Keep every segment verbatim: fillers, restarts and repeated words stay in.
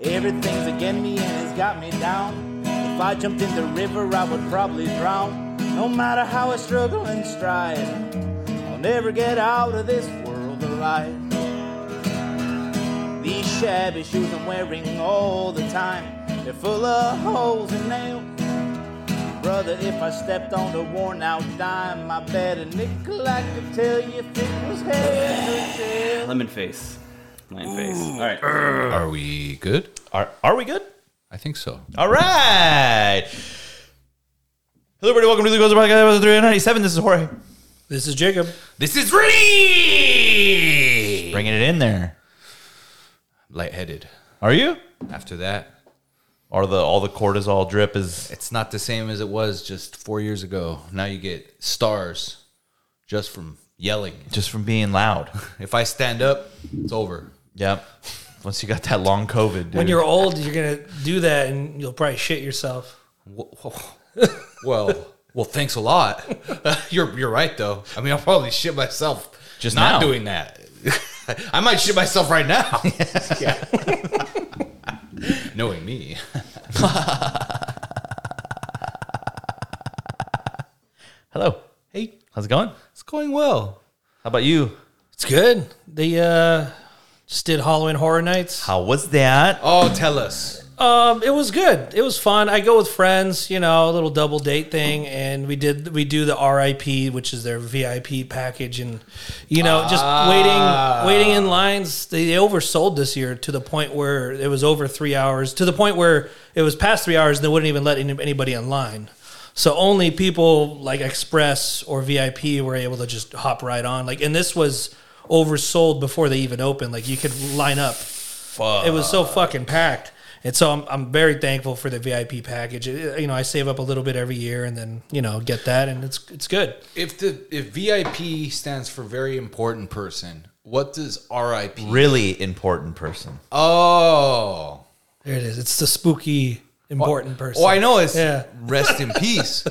Everything's against me and it's got me down. If I jumped in the river, I would probably drown. No matter how I struggle and strive, I'll never get out of this world alive. These shabby shoes I'm wearing all the time, they're full of holes and nails. Brother, if I stepped on a worn out dime, I bet a nickel I could tell you if it was head or tail. Lemon face. Lemon face. All right. Are we good? Are are we good? I think so. All right. Hello, everybody. Welcome to the Goes Podcast episode three ninety-seven. This is Jorge. This is Jacob. This is Rudy! Bringing it in there. Lightheaded. Are you? After that, Or the all the cortisol drip is... it's not the same as it was just four years ago. Now you get stars just from yelling. just from being loud. If I stand up, it's over. Yep. Once you got that long COVID, dude. When you're old, you're going to do that and you'll probably shit yourself. Well, well, thanks a lot. You're you're right though. I mean, I'll probably shit myself Just not now. doing that. I might shit myself right now. Yeah. Knowing me. Hello. Hey, How's it going? It's going well. How about you? it's good. They uh, just did Halloween Horror Nights. How was that? Oh, tell us. Um, it was good. It was fun. I go with friends, you know, a little double date thing, and we did we do the R I P, which is their V I P package, and you know, just Ah. waiting waiting in lines. They, they oversold this year to the point where it was over three hours. To the point where it was past three hours, and they wouldn't even let any, anybody online. So only people like Express or V I P were able to just hop right on. Like, and this was oversold before they even opened. Like, you could line up. Fuck. It was so fucking packed. And so I'm I'm very thankful for the V I P package. It- you know, I save up a little bit every year and then, you know, get that, and it's it's good. If the if V I P stands for very important person, what does R I P? Really important person. Oh. There it is. It's the spooky important person. Oh, I know it's Yeah. rest in peace.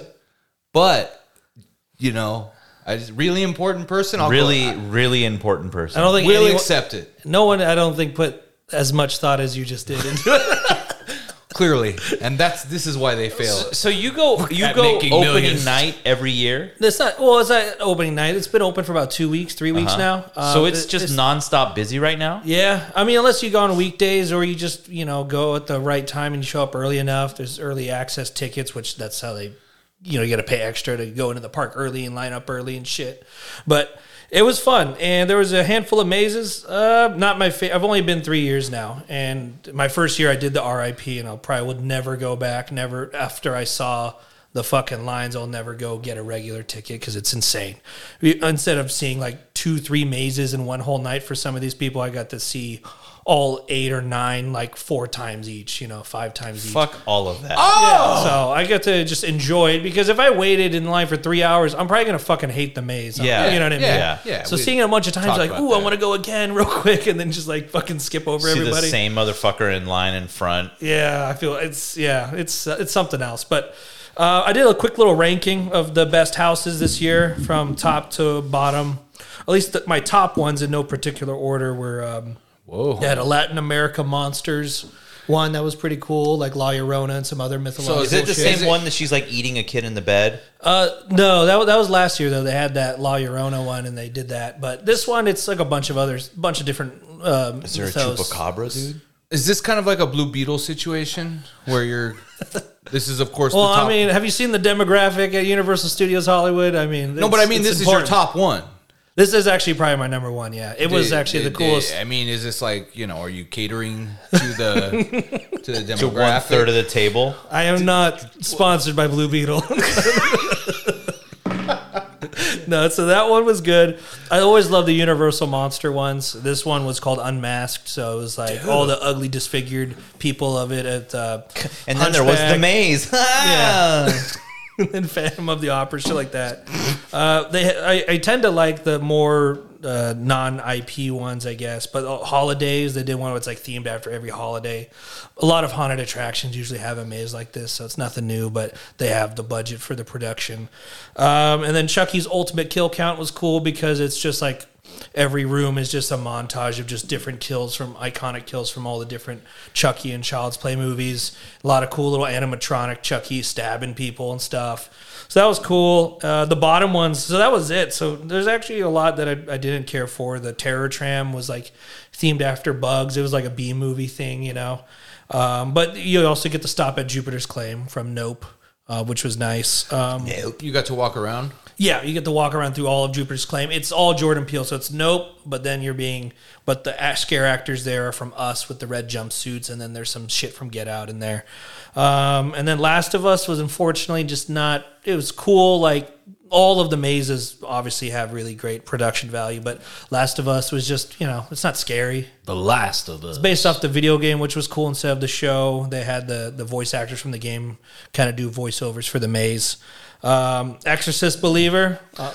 But, you know, I just really important person. I'll really, go, really important person. I don't think we'll anyone, accept it. no one I don't think put as much thought as you just did into it. Clearly. And that's this is why they fail. So you go, you At go making opening millions. night every year. It's not well, it's not opening night. It's been open for about two weeks, three weeks Uh-huh. now. Uh, so it's it- just nonstop busy right now. Yeah, I mean, unless you go on weekdays or you just, you know, go at the right time and you show up early enough. There's early access tickets, which that's how they, you know, you got to pay extra to go into the park early and line up early and shit. But it was fun, and there was a handful of mazes. Uh, not my favorite. I've only been three years now, and my first year I did the R I P, and I probably would never go back. Never after I saw the fucking lines, I'll never go get a regular ticket because it's insane. We, instead of seeing like two, three mazes in one whole night for some of these people, I got to see all eight or nine, like four times each, you know, five times each. Fuck all of that. Yeah, so I get to just enjoy it because if I waited in line for three hours, I'm probably gonna fucking hate the maze. Yeah. You know what I mean? Yeah, yeah. So we seeing it a bunch of times, talked like, about ooh, I that. want to go again real quick, and then just like fucking skip over See everybody. the same motherfucker in line in front. Yeah, I feel it's yeah, it's uh, it's something else. But uh, I did a quick little ranking of the best houses this year from top to bottom. At least the, my top ones in no particular order were. Um, Whoa. They had a Latin America Monsters one that was pretty cool, like La Llorona and some other mythological Is it the shit. same one that she's like eating a kid in the bed? Uh, no, that, wa- that was last year, though. They had that La Llorona one, and they did that. But this one, it's like a bunch of others, bunch of different um, Is there mythos. a chupacabra, dude? Is this kind of like a Blue Beetle situation where you're this is of course Well, the top I mean, have you seen the demographic at Universal Studios Hollywood? I mean, No, but I mean this is your top one. This is actually probably my number one, yeah. It was Did- actually did- the coolest. did- I mean, is this like, you know, are you catering to the to the demographic? To one third of the table. I am not sponsored by Blue Beetle. No, so that one was good. I always love the Universal Monster ones. This one was called Unmasked, so it was like all the ugly, disfigured people of it at uh, And then there was the Hunchback. maze. Yeah. And Phantom of the Opera, shit like that. Uh, they, I, I tend to like the more uh, non-I P ones, I guess. But uh, holidays, they did one that's like themed after every holiday. A lot of haunted attractions usually have a maze like this, so it's nothing new, but they have the budget for the production. Um, and then Chucky's Ultimate Kill Count was cool because it's just like every room is just a montage of just different kills from iconic kills from all the different Chucky and Child's Play movies. A lot of cool little animatronic Chucky stabbing people and stuff. So that was cool. Uh, the bottom ones, so that was it. So there's actually a lot that I, I didn't care for. The Terror Tram was like themed after Bugs. It was like a B movie thing, you know. Um, but you also get to stop at Jupiter's Claim from Nope, uh, which was nice. Um, Nope. You got to walk around? Yeah, you get to walk around through all of Jupiter's Claim. It's all Jordan Peele, so it's Nope, but then you're being... But the act- scare actors there are from Us with the red jumpsuits, and then there's some shit from Get Out in there. Um, and then Last of Us was unfortunately just not... It was cool, like... All of the mazes obviously have really great production value, but Last of Us was just, you know, it's not scary. The Last of Us. It's based off the video game, which was cool instead of the show. They had the, the voice actors from the game kind of do voiceovers for the maze. Um, Exorcist Believer. Uh,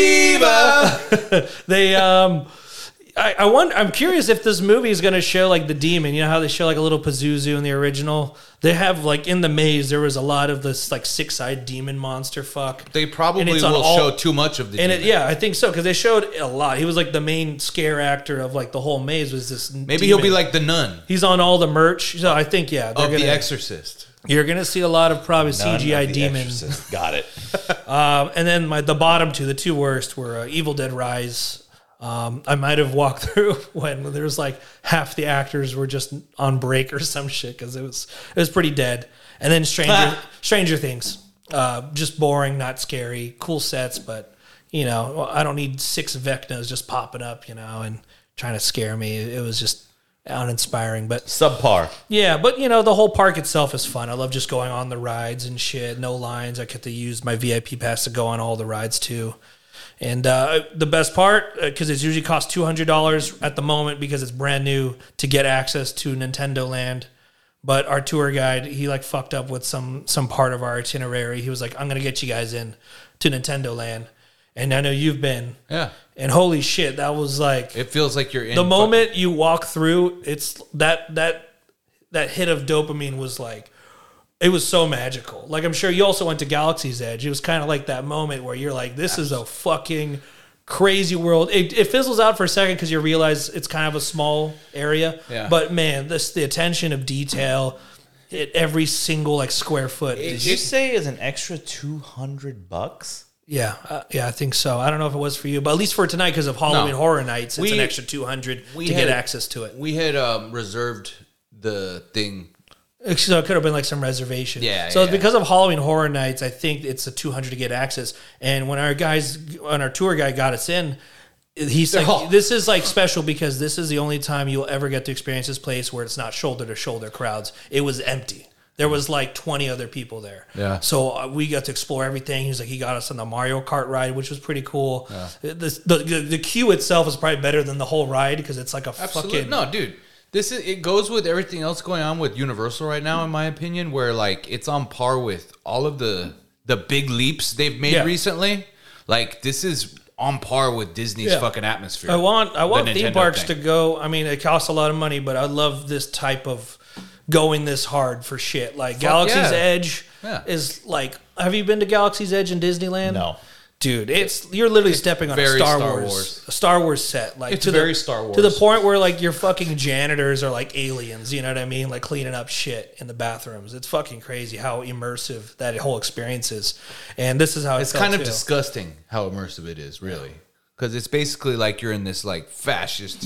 Believer! they... Um, I, I wonder, I'm curious if this movie is going to show like the demon. You know how they show like a little Pazuzu in the original? They have like in the maze, there was a lot of this like six-eyed demon monster fuck. They probably And it's will on all- show too much of the And it, demon. yeah, I think so because they showed a lot. He was like the main scare actor of like the whole maze was this. Maybe he'll be like the nun he's on all the merch. So I think yeah, they're of gonna, The Exorcist. You're gonna see a lot of probably None C G I of The demons. Exorcist. Got it. Um, and then my the bottom two, the two worst were uh, Evil Dead Rise. Um, I might have walked through when there was like half the actors were just on break or some shit because it was it was pretty dead. And then Stranger Stranger Things, uh, just boring, not scary, cool sets, but you know I don't need six Vecnas just popping up, you know, and trying to scare me. It was just uninspiring, but Subpar. yeah, but you know the whole park itself is fun. I love just going on the rides and shit. No lines. I get to use my V I P pass to go on all the rides too. And uh, the best part, because uh, it usually costs two hundred dollars at the moment because it's brand new to get access to Nintendo Land. But our tour guide, he like fucked up with some some part of our itinerary. He was like, I'm going to get you guys in to Nintendo Land. And I know you've been. Yeah. And holy shit, that was like... It feels like you're in... The moment you walk through, it's that that that hit of dopamine was like... It was so magical. Like, I'm sure you also went to Galaxy's Edge. It was kind of like that moment where you're like, this is a fucking crazy world. It, it fizzles out for a second because you realize it's kind of a small area. Yeah. But, man, this the attention of detail at every single, like, square foot. Did you say is an extra two hundred bucks? Yeah, uh, yeah, I think so. I don't know if it was for you, but at least for tonight because of Halloween No. Horror Nights, it's We- an extra two hundred we to had- get access to it. We had um, reserved the thing. So it could have been like some reservation. Yeah, So yeah. because of Halloween Horror Nights, I think it's a two hundred to get access. And when our guys, when our tour guy got us in, he's like, all- this is like special because this is the only time you'll ever get to experience this place where it's not shoulder to shoulder crowds. It was empty. There was like twenty other people there. Yeah. So uh, we got to explore everything. He's like, he got us on the Mario Kart ride, which was pretty cool. The, the, the, the queue itself is probably better than the whole ride because it's like a Absolutely. fucking... No, dude. This is it goes with everything else going on with Universal right now, in my opinion, where like it's on par with all of the the big leaps they've made Yeah. recently. Like this is on par with Disney's Yeah. fucking atmosphere. I want I want The theme Nintendo parks thing. to go. I mean, it costs a lot of money, but I love this type of going this hard for shit. Like Galaxy's yeah. Edge Yeah. is like. Have you been to Galaxy's Edge in Disneyland? No. Dude, it's you're literally stepping on a very Star, Star Wars, Wars. a Star Wars set. Like It's to very the, Star Wars. to the point where like your fucking janitors are like aliens. You know what I mean? Like cleaning up shit in the bathrooms. It's fucking crazy how immersive that whole experience is. And this is how It's it kind of too. disgusting how immersive it is, really, because it's basically like you're in this like fascist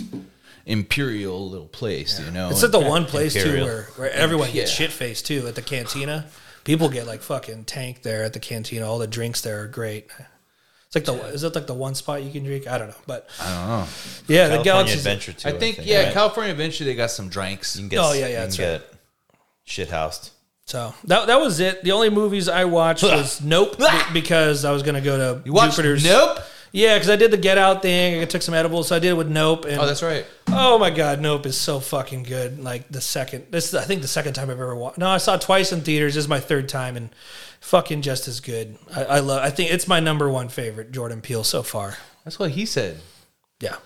imperial little place, you know. It's at the one place Imperial. too where, where everyone gets Yeah. shit faced too at the cantina. People get like fucking tanked there at the cantina. All the drinks there are great. It's like the is it like the one spot you can drink? I don't know, but I don't know. yeah, the California Galaxy. Adventure too. I think yeah, right? California Adventure they got some drinks. You can get, Oh, yeah, yeah, you that's can right. get shit housed. So that that was it. The only movies I watched was Nope be- because I was gonna go to You watched Jupiter's. Nope. Yeah, because I did the Get Out thing. I took some edibles, so I did it with Nope. And Oh, that's right. oh my god, Nope is so fucking good. Like the second, this is I think the second time I've ever watched. No, I saw it twice in theaters. This is my third time, and fucking just as good. I, I love. I think it's my number one favorite Jordan Peele so far. That's what he said. Yeah,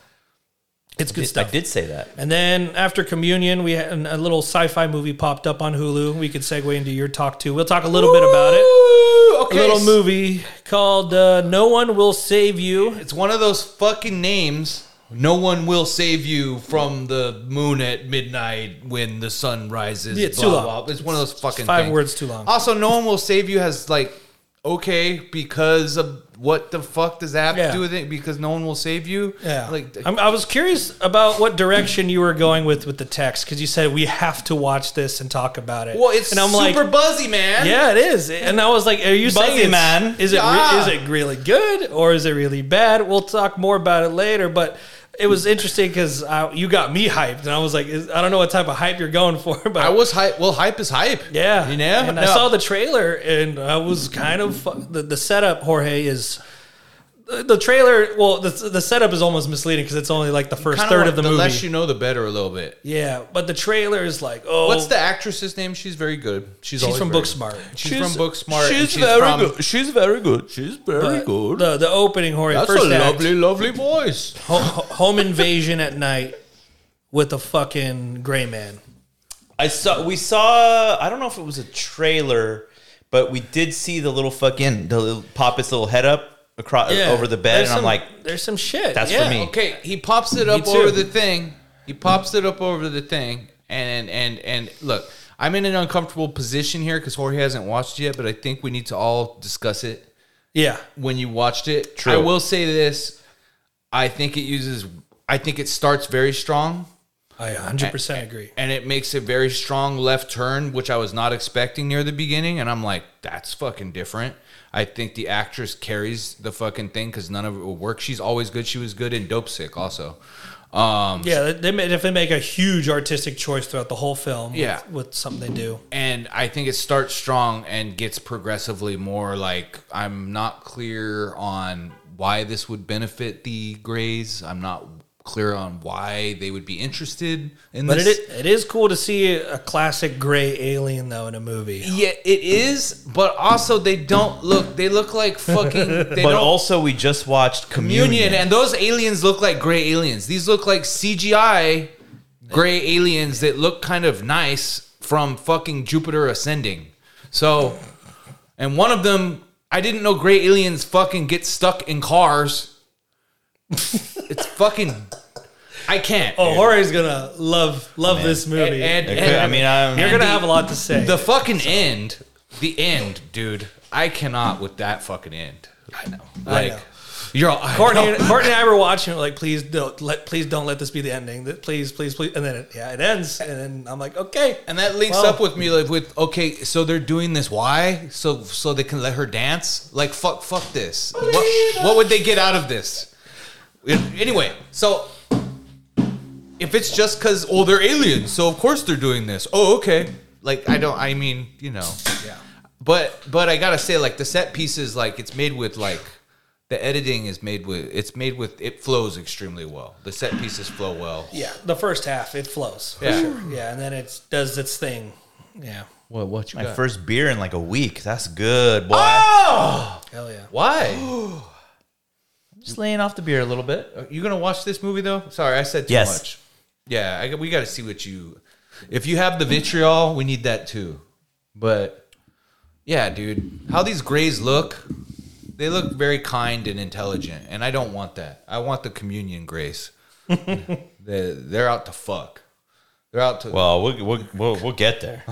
it's good I stuff. did say that. And then after Communion, we had a little sci-fi movie popped up on Hulu. We could segue into your talk too. We'll talk a little bit about it. Ooh, Okay. little movie called uh, No One Will Save You. It's one of those fucking names. No one will save you from the moon at midnight when the sun rises. Yeah, it's blah, too long. blah. It's one of those fucking Five things. words too long. Also, no one will save you has like, okay, because of what the fuck does that have Yeah. to do with it? Because no one will save you? Yeah. Like, I'm, I was curious about what direction you were going with with the text because you said we have to watch this and talk about it. well, it's and I'm super like, buzzy, man. yeah, it is. And I was like, are you saying Buzzy, it's, man. Is it re- Yeah. is it really good or is it really bad? We'll talk more about it later, but. It was interesting because you got me hyped, and I was like, is, I don't know what type of hype you're going for, but I was hype. Well, hype is hype. yeah, You know? And I No. saw the trailer, and I was kind of fu- the the setup. Jorge is the, the trailer. Well, the the setup is almost misleading because it's only like the first Kinda third want- of the, the movie. less you know, the better. A little bit. Yeah, but the trailer is like, oh, What's the actress's name? She's very good. She's, She's always from very Booksmart. good. She's, from Booksmart. and She's, she's very from, good. She's very good. She's very but good. The the opening, Jorge. That's first a act, lovely, lovely voice. ho- ho- home invasion at night with a fucking gray man. I saw. We saw. I don't know if it was a trailer, but we did see the little fucking the little, pop his little head up across Yeah, over the bed, there's and I'm some- like, there's some shit. That's yeah. for me. Okay, he pops it up too. over the thing. He pops it up over the thing, and and and look, I'm in an uncomfortable position here because Jorge hasn't watched it yet, but I think we need to all discuss it Yeah, when you watched it. True. I will say this: I think it uses. I think it starts very strong. I one hundred percent agree. And it makes a very strong left turn, which I was not expecting near the beginning. And I'm like, that's fucking different. I think the actress carries the fucking thing because none of it will work. She's always good. She was good in Dope Sick also. Um, Yeah, they they made, if they make a huge artistic choice throughout the whole film, Yeah. with, with something they do. and I think it starts strong and gets progressively more like, I'm not clear on why this would benefit the Greys. I'm not clear on why they would be interested in But this. it it is cool to see a classic gray alien though in a movie. Yeah, it is, but also they don't look. They look like fucking. They but don't, also we just watched Communion, Communion, and those aliens look like gray aliens. These look like C G I gray aliens that look kind of nice from fucking Jupiter Ascending. So, and one of them, I didn't know gray aliens fucking get stuck in cars. It's fucking. I can't. Oh, dude. Jorge's gonna love love this movie. And, and, It could- I and- mean, I'm, You're and gonna the- have a lot to say. The fucking end, the end, dude. I cannot with that fucking end. I know. Like, know. you're all. I Courtney, know. Courtney and I were watching it like, please don't let please don't let this be the ending. That please, please, please, and then it, yeah, it ends, and then I'm like, okay, And that links Well- up with me like with okay, so they're doing this. Why? So so they can let her dance? Like fuck fuck this. What, what would they get out of this? Anyway, so if it's just because oh they're aliens, so of course they're doing this. Oh okay. Like I don't. I mean you know. yeah, But but I gotta say like the set pieces like it's made with like the editing is made with it's made with it flows extremely well. The set pieces flow well. yeah. The first half it flows, for Yeah. sure. Yeah, and then it does its thing. Yeah, What what you my got? first beer in like a week. That's good, boy. Oh hell yeah. why? Just laying off the beer a little bit. Are you gonna watch this movie though? Sorry, I said too Yes. much. Yeah, I, we got to see what you. If you have the vitriol, we need that too. But yeah, dude, how these Greys look, they look very kind and intelligent, and I don't want that. I want the Communion Greys. they they're out to fuck. They're out to. Well, we'll we'll we'll, we'll get there.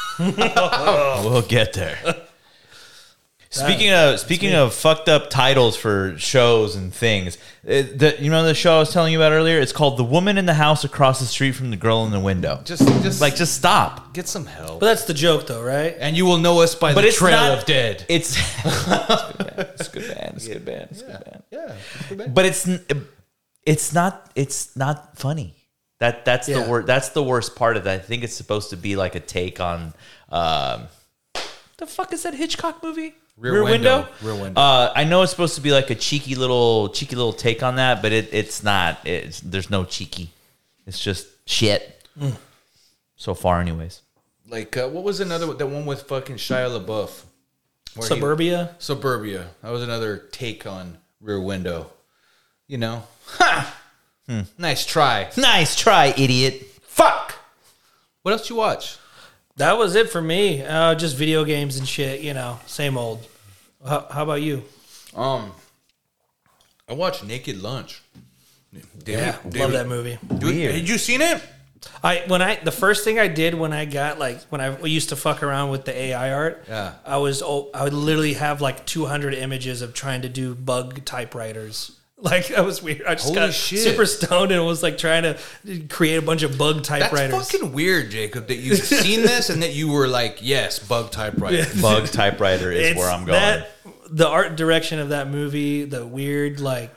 We'll get there. Speaking of speaking of fucked up titles for shows and things, it, the, you know the show I was telling you about earlier? It's called "The Woman in the House Across the Street from the Girl in the Window." just just Like, just stop. get some help, But that's the joke, though, right? and you will know us by But the it's Trail not- of Dead. It's it's a good band. It's a good band. It's a good band. Yeah, But it's n- it's not it's not funny. That that's Yeah. the wor- That's the worst part of it. I think it's supposed to be like a take on um, the fuck is that Hitchcock movie? Rear Window. Rear Window. Uh, I know it's supposed to be like a cheeky little cheeky little take on that, but it, it's not. It's there's no cheeky. It's just shit. So far, anyways. Like uh, what was another that one with fucking Shia LaBeouf? Where he- Suburbia. Suburbia. That was another take on Rear Window. You know? Ha! Nice try. Nice try, idiot. Fuck! What else you watch? That was it for me. Uh, just video games and shit. You know, same old. How, how about you? Um, I watched Naked Lunch. Yeah, love that movie. Dude, had you seen it? I when I the first thing I did when I got like when I used to fuck around with the A I art, Yeah. I was oh, I would literally have like two hundred images of trying to do bug typewriters. Like that was weird. I just Holy got shit. super stoned and was like trying to create a bunch of bug typewriters. That's fucking weird, Jacob, that you've seen this and that you were like, yes, bug typewriter. Bug typewriter is It's where I'm going. that- the art direction of that movie, the weird like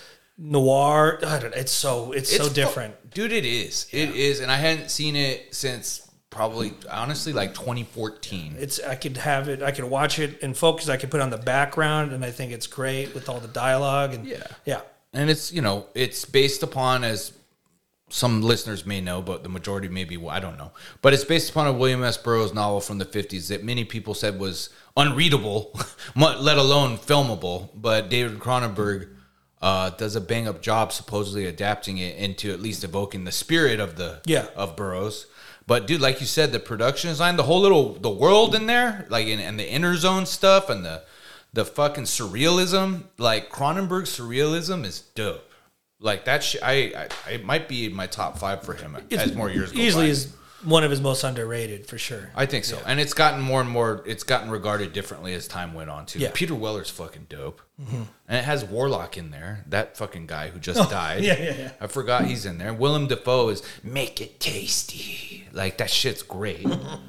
noir. I don't know. It's so it's, so fu- different. Dude, it is. It is. And I hadn't seen it since probably, honestly, like twenty fourteen. It's I could have it. I could watch it in focus. I could put it on the background, and I think it's great with all the dialogue. And Yeah. yeah. And it's, you know, it's based upon, as some listeners may know, but the majority maybe, I don't know. But it's based upon a William S. Burroughs novel from the fifties that many people said was unreadable, let alone filmable. But David Cronenberg uh, does a bang-up job supposedly adapting it into at least evoking the spirit of the Yeah. of Burroughs. But dude, like you said, the production design, the whole little the world in there, like in, and the inner zone stuff and the the fucking surrealism, like Cronenberg's surrealism is dope. Like that shit, I, I it might be in my top five for him as more years go Easily by. is one of his most underrated for sure. I think so, and it's gotten more and more. It's gotten regarded differently as time went on too. Yeah. Peter Weller's fucking dope, and it has Warlock in there. That fucking guy who just died. yeah, yeah, yeah. I forgot he's in there. Willem Dafoe is make it tasty. Like that shit's great.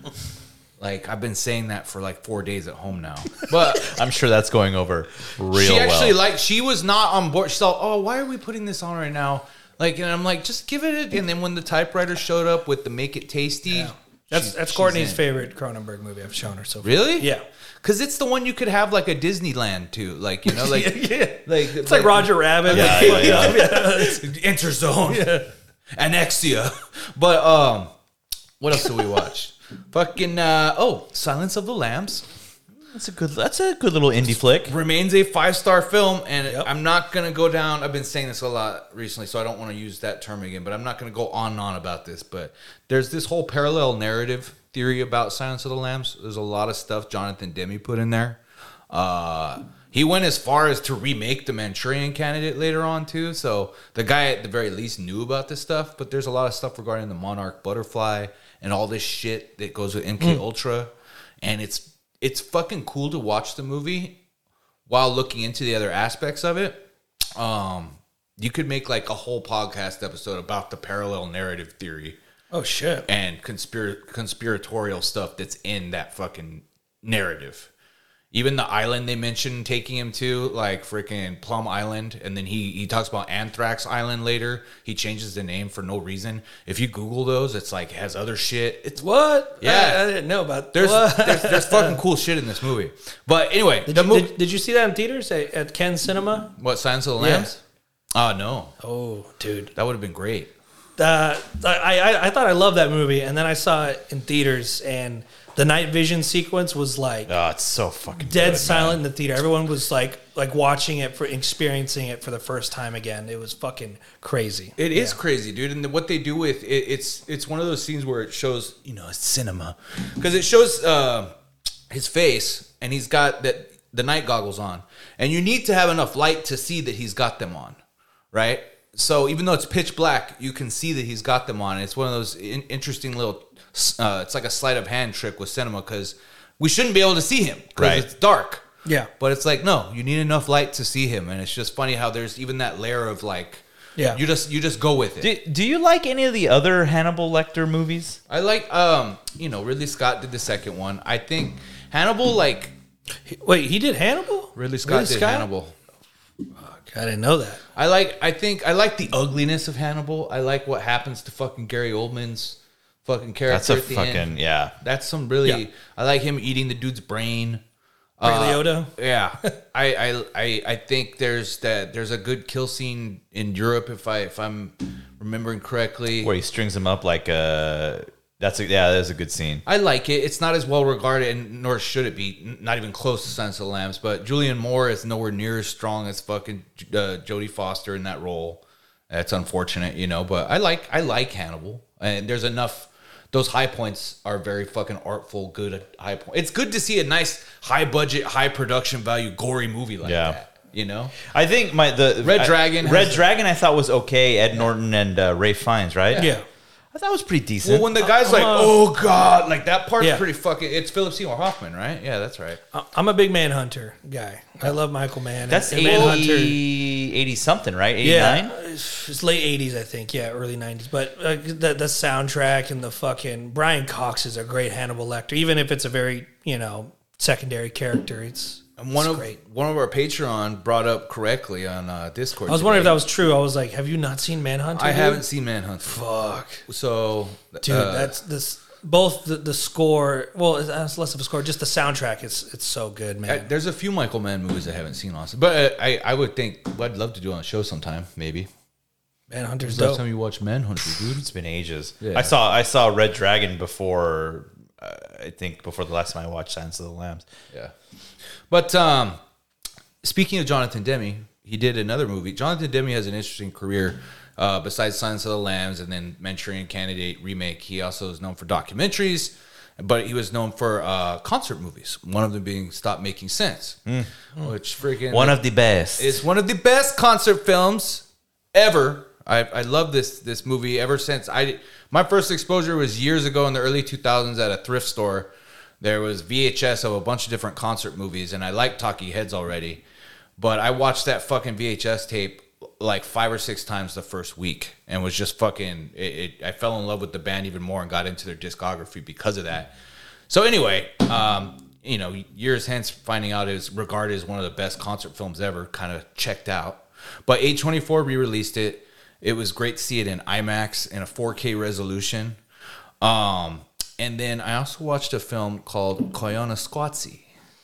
Like I've been saying that for like four days at home now, but I'm sure that's going over real she actually well. like she was not on board. She thought, "Oh, why are we putting this on right now?" Like, and I'm like, "Just give it." A, and then when the typewriter showed up with the "Make It Tasty," That's she's- that's she's Courtney's in. favorite Cronenberg movie I've shown her so far. Really? Yeah. Because it's the one you could have like a Disneyland too, like you know, like yeah. like It's like Roger Rabbit. Yeah, like, yeah, fucked up. Yeah. Interzone, Annexia. But um, what else did we watch? Fucking uh, oh, Silence of the Lambs That's a good. That's a good little indie flick. remains a five star film, and Yep. I'm not gonna go down. I've been saying this a lot recently, so I don't want to use that term again. But I'm not gonna go on and on about this. But there's this whole parallel narrative theory about Silence of the Lambs. There's a lot of stuff Jonathan Demme put in there. Uh, he went as far as to remake The Manchurian Candidate later on too. So the guy at the very least knew about this stuff. But there's a lot of stuff regarding the monarch butterfly and all this shit that goes with M K Ultra, and it's it's fucking cool to watch the movie while looking into the other aspects of it. Um, you could make like a whole podcast episode about the parallel narrative theory Oh shit. and conspir- conspiratorial stuff that's in that fucking narrative. Even the island they mentioned taking him to, like freaking Plum Island, and then he he talks about Anthrax Island later. He changes the name for no reason. If you Google those, it's like it has other shit. It's What? Yeah. I, I didn't know about there's, what? there's there's fucking cool shit in this movie. But anyway, Did the you, mo- did, did you see that in theaters at, at Ken Cinema? what Silence of the Yeah. Lambs? Oh no, Oh, dude. that would have been great. Uh, I, I I thought I loved that movie, and then I saw it in theaters, and the night vision sequence was like Oh, it's so fucking dead good, silent man. in the theater. Everyone was like like watching it for experiencing it for the first time again. It was fucking crazy. It is crazy, dude. And what they do with it, it's it's one of those scenes where it shows, you know, it's cinema, because it shows uh, his face, and he's got that the night goggles on, and you need to have enough light to see that he's got them on, right? So even though it's pitch black, you can see that he's got them on. It's one of those in- interesting little. Uh, it's like a sleight of hand trick with cinema, because we shouldn't be able to see him because Right. it's dark. Yeah. But it's like, no, you need enough light to see him, and it's just funny how there's even that layer of like, Yeah. you just you just go with it. Do, do you like any of the other Hannibal Lecter movies? I like, um, you know, Ridley Scott did the second one. I think Hannibal, like Wait, he did Hannibal? Ridley Scott Ridley did Scott? Hannibal. I didn't know that. I like, I think, I like the ugliness of Hannibal. I like what happens to fucking Gary Oldman's fucking character. That's a at the fucking end. yeah. That's some really. Yeah. I like him eating the dude's brain. Ray Uh, Liotta? Yeah, I, I, I, I think there's that. There's a good kill scene in Europe, if I, if I'm remembering correctly. Where he strings him up like a. That's a yeah. That's a good scene. I like it. It's not as well regarded, and nor should it be. N- Not even close to Silence of the Lambs. But Julianne Moore is nowhere near as strong as fucking uh, Jodie Foster in that role. That's unfortunate, you know. But I like I like Hannibal, and there's enough those high points are very fucking artful, good high point. It's good to see a nice high budget, high production value, gory movie like Yeah. that. You know, I think my the Red I- Dragon Red has- Dragon, I thought was okay. Ed Norton and uh, Ray Fiennes, right? Yeah. I thought it was pretty decent. well, when the guy's I'm like, a- "Oh God," like that part's Yeah. pretty fucking. It's Philip Seymour Hoffman, right? Yeah, that's right. I- I'm a big Manhunter guy. I love Michael Mann. That's and eighty, eighty something, right? eighty-nine? Yeah, it's late eighties, I think. Yeah, early nineties. But uh, the the soundtrack and the fucking Brian Cox is a great Hannibal Lecter, even if it's a very you know secondary character. It's And one it's of great. one of our Patreon brought up correctly on uh, Discord. I was wondering if today. that was true. I was like, have you not seen Manhunter? I dude? haven't seen Manhunt. Fuck, So, dude, uh, that's this. Both the, the score, well, it's it's less of a score, just the soundtrack. It's it's so good, I, man. there's a few Michael Mann movies I haven't seen, honestly. But uh, I I would think I'd love to do it on a show sometime, maybe. Manhunter's Last dope. time you watch Manhunter, dude. It's been ages. Yeah. I saw I saw Red Dragon before. Uh, I think before the last time I watched Silence of the Lambs. Yeah. But um, speaking of Jonathan Demme, he did another movie. Jonathan Demme has an interesting career. Uh, besides Silence of the Lambs and then Manchurian Candidate remake, he also is known for documentaries, but he was known for uh, concert movies. One of them being Stop Making Sense, which freaking One of the best. It's one of the best concert films ever. I, I love this this movie ever since I my first exposure was years ago in the early two thousands at a thrift store. There was V H S of a bunch of different concert movies, and I liked Talking Heads already, but I watched that fucking V H S tape like five or six times the first week and was just fucking it, it I fell in love with the band even more and got into their discography because of that. So anyway, um, you know, years hence finding out it was regarded as one of the best concert films ever, kind of checked out. But A twenty-four re-released it. It was great to see it in IMAX in a four K resolution. Um, and then I also watched a film called Koyana Squatsi.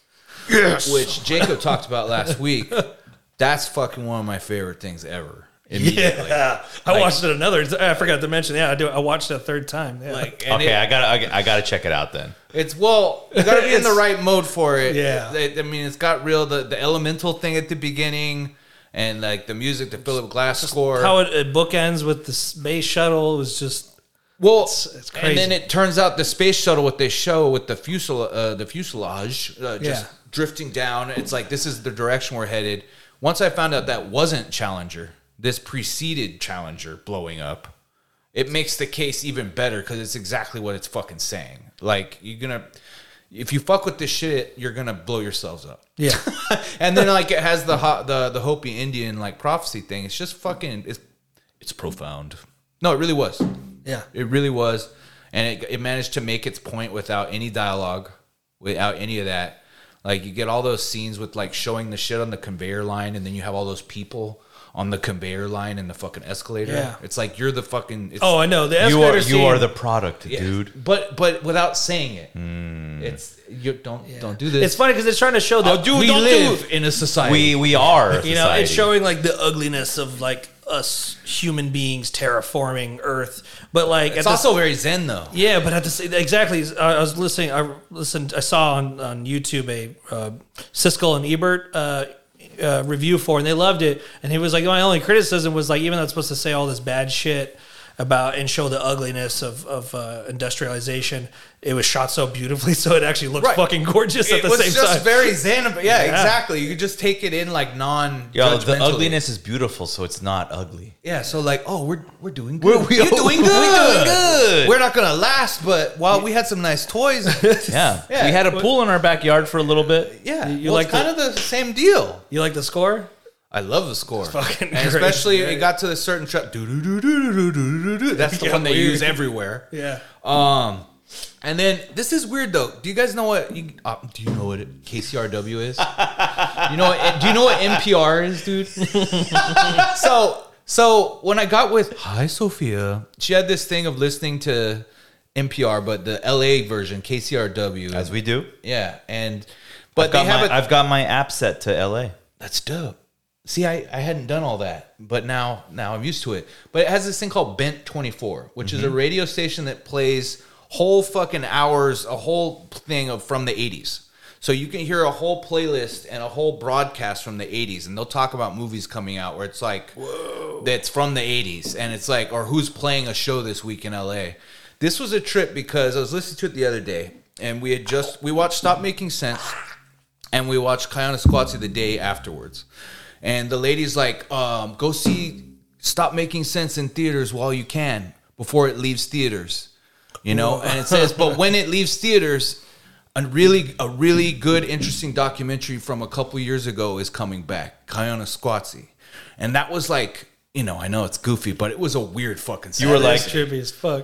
Yes. Which Jacob talked about last week. That's fucking one of my favorite things ever. Immediately. Yeah, I Like- watched it another. I forgot to mention. Yeah, I do. I watched it a third time. Yeah. Like, and Okay, it- I gotta I gotta check it out then. It's well, you gotta be in the right mode for it. Yeah. It- I mean, it's got real the, the elemental thing at the beginning, and like the music, the Philip Glass score. how it, it bookends with the space shuttle was just well, it's- it's and crazy. then it turns out the space shuttle, what they show with the fuselage, uh, the fuselage, uh, just Yeah. drifting down. It's like this is the direction we're headed. Once I found out that wasn't Challenger, this preceded Challenger blowing up. It makes the case even better because it's exactly what it's fucking saying. Like you're gonna, if you fuck with this shit, you're gonna blow yourselves up. yeah. And then like it has the ho- the the Hopi Indian like prophecy thing. It's just fucking it's it's profound. No, it really was. Yeah. It really was, and it it managed to make its point without any dialogue, without any of that. Like you get all those scenes with like showing the shit on the conveyor line, and then you have all those people on the conveyor line and the fucking escalator. Yeah. It's like you're the fucking. It's, Oh, I know the You escalator are scene. you are the product, yeah. dude. But but without saying it, it's you don't don't do this. It's funny because it's trying to show that we don't live do- in a society. We we are a You know, society. it's showing like the ugliness of like us human beings terraforming Earth, but like It's at the also very zen though. Yeah, but at the same, exactly. I I was listening. I listened. I saw on, on YouTube a uh, Siskel and Ebert uh, uh, review for, it, and they loved it. And he was like, my only criticism was like, even though it's supposed to say all this bad shit about and show the ugliness of of uh, industrialization, it was shot so beautifully, so it actually looked Right. fucking gorgeous at It the was same just time. very zen. But yeah, Yeah. exactly. You could just take it in like non. Yo, the ugliness is beautiful, so it's not ugly. Yeah, so like, oh, we're we're doing good. we- You're doing we're good. doing good. We're not gonna last, but while we had some nice toys, Yeah. Yeah. We had a pool in our backyard for a little bit. yeah, You- you well, like it's kind of the same deal. You like the score? I love the score, fucking and great. especially Great. it got to a certain track. That's the Yeah, one they weird. use everywhere. Yeah. Um, and then this is weird though. Do you guys know what? You, uh, do you know what it, K C R W is? you know what? Do you know what N P R is, dude? so, so when I got with Hi Sophia, she had this thing of listening to N P R, but the L A version, K C R W, As we do. yeah, and but I've got, they have my, a, I've got my app set to L A. that's dope. See, I, I hadn't done all that, but now now I'm used to it. But it has this thing called Bent twenty-four, which is a radio station that plays whole fucking hours, a whole thing of from the eighties. So you can hear a whole playlist and a whole broadcast from the eighties, and they'll talk about movies coming out where it's like, whoa, that's from the eighties, and it's like, or who's playing a show this week in L A. This was a trip because I was listening to it the other day, and we had just we watched Stop Making Sense, and we watched Kayana Squatzy the day afterwards. And the lady's like, um, "Go see Stop Making Sense in theaters while you can before it leaves theaters," you know. And it says, "But when it leaves theaters, a really a really good, interesting documentary from a couple years ago is coming back, Kayana Squatzy," and that was like. You know, I know it's goofy, but it was a weird fucking sound. You were like, trippy as fuck.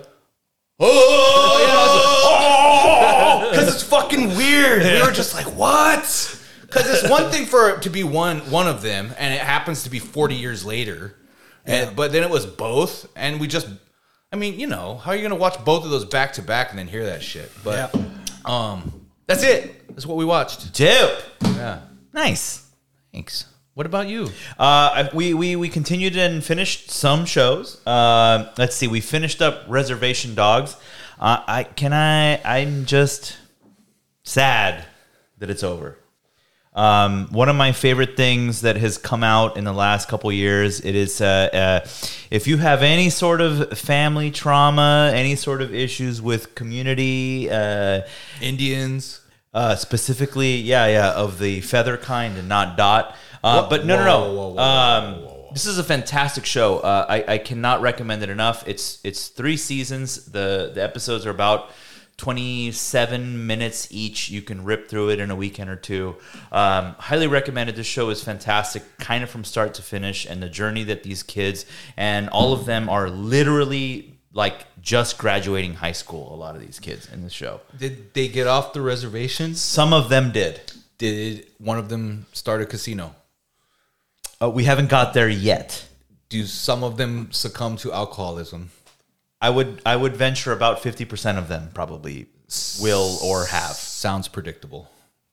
Oh, because it's fucking weird. We were just like, what? Because it's one thing for it to be one one of them, and it happens to be forty years later. And, yeah. But then it was both, and we just, I mean, you know, how are you going to watch both of those back to back and then hear that shit? But yeah. um, that's it. That's what we watched. dope. Yeah. Nice. Thanks. What about you? Uh, we, we we continued and finished some shows. Uh, let's see. We finished up Reservation Dogs. Uh, I can I. I'm just sad that it's over. Um, one of my favorite things that has come out in the last couple years. It is uh, uh, if you have any sort of family trauma, any sort of issues with community, uh, Indians, uh, specifically, yeah, yeah, of the feather kind and not dot. Uh, Whoa, but no, no, whoa, no. whoa, whoa, whoa, um, whoa, whoa. This is a fantastic show. Uh, I, I cannot recommend it enough. It's it's three seasons. The the episodes are about twenty-seven minutes each. You can rip through it in a weekend or two. Um, highly recommended. This show is fantastic, kind of from start to finish, and the journey that these kids and all of them are literally like just graduating high school. A lot of these kids in this show. Did they get off the reservations? Some of them did. Did one of them start a casino? Uh, we haven't got there yet. Do some of them succumb to alcoholism? I would I would venture about fifty percent of them probably will or have. Sounds predictable.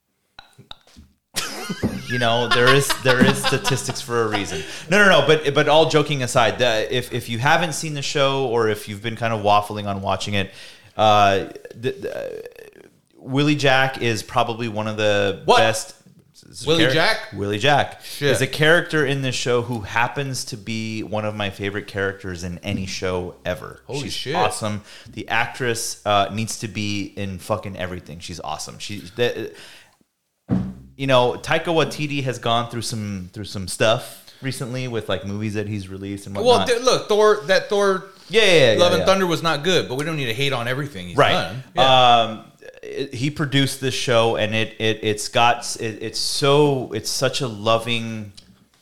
You know, there is there is statistics for a reason. No, no, no. But but all joking aside, the, if if you haven't seen the show or if you've been kind of waffling on watching it, uh, the, the, Willie Jack is probably one of the What? best. Willie Char- Jack? Willie Jack Shit. is a character in this show who happens to be one of my favorite characters in any show ever. Holy She's shit. awesome. The actress uh, needs to be in fucking everything. She's awesome. She, the, you know, Taika Waititi has gone through some through some stuff recently with like movies that he's released and Well, whatnot. th- look, Thor. That Thor. yeah, yeah, yeah, Love yeah, and yeah. Thunder was not good, but we don't need to hate on everything he's Right. done. Yeah. Um, it- he produced this show, and it it it's got it, it's so it's such a loving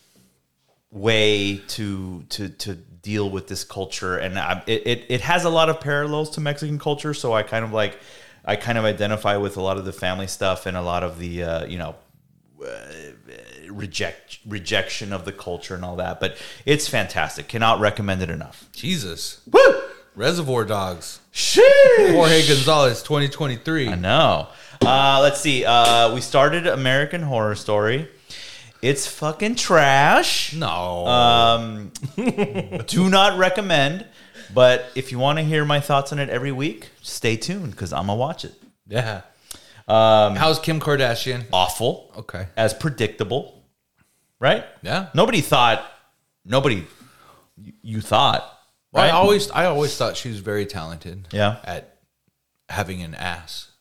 way to to to deal with this culture, and I, it, it it has a lot of parallels to Mexican culture. So I kind of like I kind of identify with a lot of the family stuff and a lot of the uh, you know. Uh, reject rejection of the culture and all that, but it's fantastic. Cannot recommend it enough. Jesus. Woo! Reservoir Dogs. Sheesh! Jorge Gonzalez, twenty twenty-three. I know. Uh, let's see. Uh, we started American Horror Story. It's fucking trash. No. Um, do not recommend. But if you want to hear my thoughts on it every week, stay tuned because I'm gonna watch it. yeah. Um, How's Kim Kardashian? Awful. Okay. As predictable. Right? Yeah. Nobody thought. Nobody. You, you thought. Well, Right? I always, I always thought she was very talented. Yeah. At having an ass.